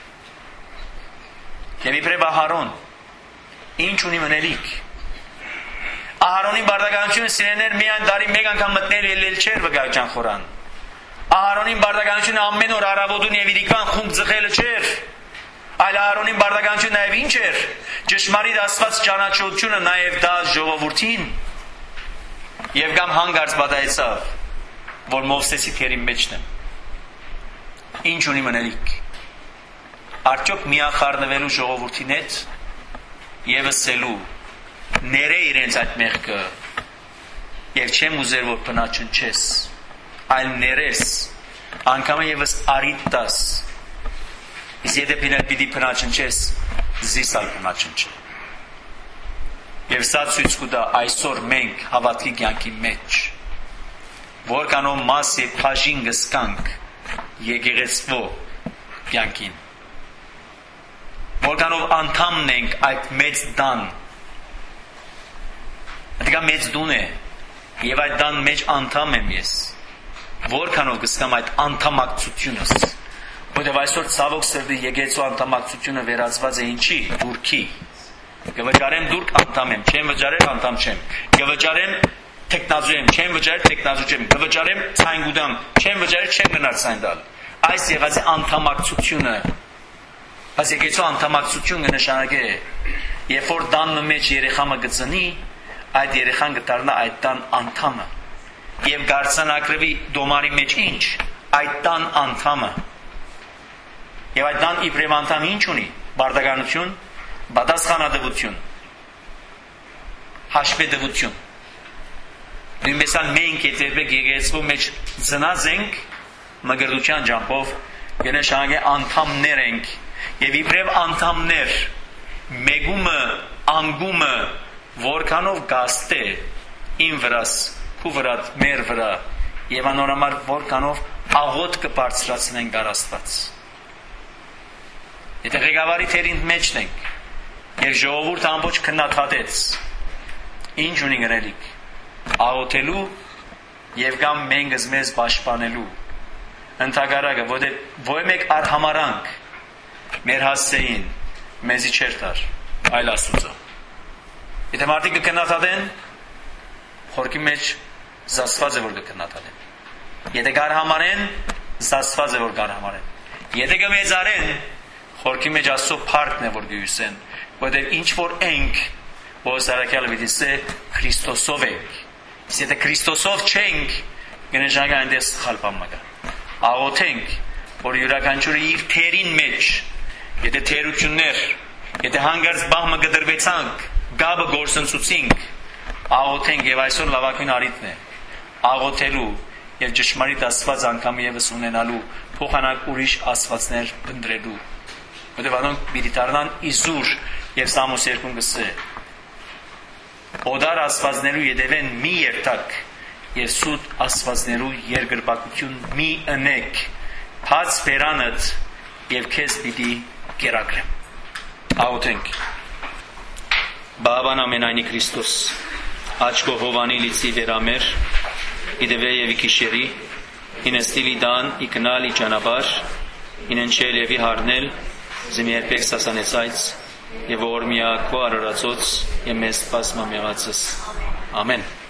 եւ իբրև Ահարոն Ինչ ունի մնելիք Ահարոնի բարդականությունը սիրեներ միայն դարի մեկ անգամ մտնել ելել չէր վգայջան խորան Ահարոնի բարդականությունը ամեն օր արավոտուն եւ իրիկվան խումբ ձղելը չէր այլ Ահարոնի բարդականությունը նաեւ ինչ էր ճշմարիտ Աստված ճանաչողությունը նաեւ դա ժողովրդին եւ կամ հանգարց պատահեցավ որ Մովսեսի թերի մեջն է Ինչ ունի մնելիք Արդյոք միախառնվելու ժողովրդին հետ Եվ ասելու ներե իրենց այդ մեղքը Եվ չեմ ուզեր որ պնաչնչես Այլ ներես Անկամ եվս արիտ տաս Իսկ եթե պիտի պնաչնչես Զիսալ պնաչնչե Եվ սա ցույց կտա այսօր մենք հավատքի կյանքի մեջ Որքանով մաս եւ բաժին գսկանք եկեղեցվո կյանքին Որքանով անդամն ենք այդ մեծ դան Դա մեծ դուն է Եվ այդ դան մեջ անդամ եմ ես Որքանով գսկամ այդ անդամակցությունս Որտեւ այսօր ցավոք սրտի եկեղեցու անդամակցությունը վերածված է ինչի դուրքի Կվճարեմ դուրք անդամ եմ չեմ վճարել անդամ չեմ Կվճարեմ տեխնազու եմ չեմ վճարել տեխնազու չեմ Կվճարեմ ցայնգուդամ չեմ վճարել չեմ գնալ ցայն տալ Այս եղած է անդամակցությունը Բայց եկեցու անդամակցություն կնշանակե Երբ որ տանը մեջ երեխամը գծնի Այդ երեխան կդառնա այդ տան անդամը Եվ գարցանակրվի դոմարի մեջ ինչ Այդ տան անդամը Եվ այդ տան իբրև անդամ ինչ ունի Բարդականություն, պատասխանատվություն Հաշվետվություն Նույնպես մենք երբեք եկեղեցու մեջ ծնած ենք Մգրտության ջամփով կնշանակե անդամներ ենք Եվ իբրև անդամներ Մեգումը, անգումը Որքանով գաստ է Իմ վրաս, քու վրատ, մեր վրա Եվ անորամար որքանով աղոտ կբարձրացնեն գար Աստված Եթե ղեկավարի թերին մեջն ենք, եւ ժողովուրդը ամբողջ քննադատեց, ինչ ունի գրելիք, աղոթելու եւ կամ մենք մեզ պաշտպանելու, ընդհակառակը, ոչ մեկ արհամարանք մեր հասցեին մեզի չեր տար, այլ Աստծո։ Եթե մարդիկ կքննադատեն, խորքի մեջ զասված է որ կքննադատեն։ Եթե գարհամարեն, զասված է որ գարհամարեն։ Եթե կմեծարեն, խորքի մեջ Աստծո փառքն է որ գույսեն, որտեղ ինչ որ ենք, Պողոս առաքյալը դիտի Քրիստոսով ենք։ Եթե Քրիստոսով չենք, կնշանակի այնտեղ սխալ բան մը կա։ Աղոթենք, որ յուրաքանչյուրը իր թերին մեջ, եթե թերություններ, եթե հանգարց բահմը կդրվեցանք, գաբը գործընծուցինք, աղոթենք եւ այսօր լավագույն առիթն է աղոթելու եւ ճշմարիտ Աստված անգամ եւս ունենալու փոխանակ ուրիշ աստվածներ փնտրելու, որտեղ անոնք պիտի դառնան իզուր եւ Սամոս 2 գսե օդար աստվածներու յետևեն մի երթակ եւ սուտ աստվածներու երկրպագություն մի ընեք հաց բերանդ եւ քեզ պիտի կերակրեմ։ Աղոթենք։ Բաբան ամենայնի Քրիստոս աչքո հովանի լիցի վերամեր իդևե եւ իքիշերի ինստիլի դան իքնալ իջանաբար ինընչել եւ իհարնել զմի երբեք սասանեցայց եւ որ միա քո արարածոց եւ մեզ սպասմա մեղածս ամեն։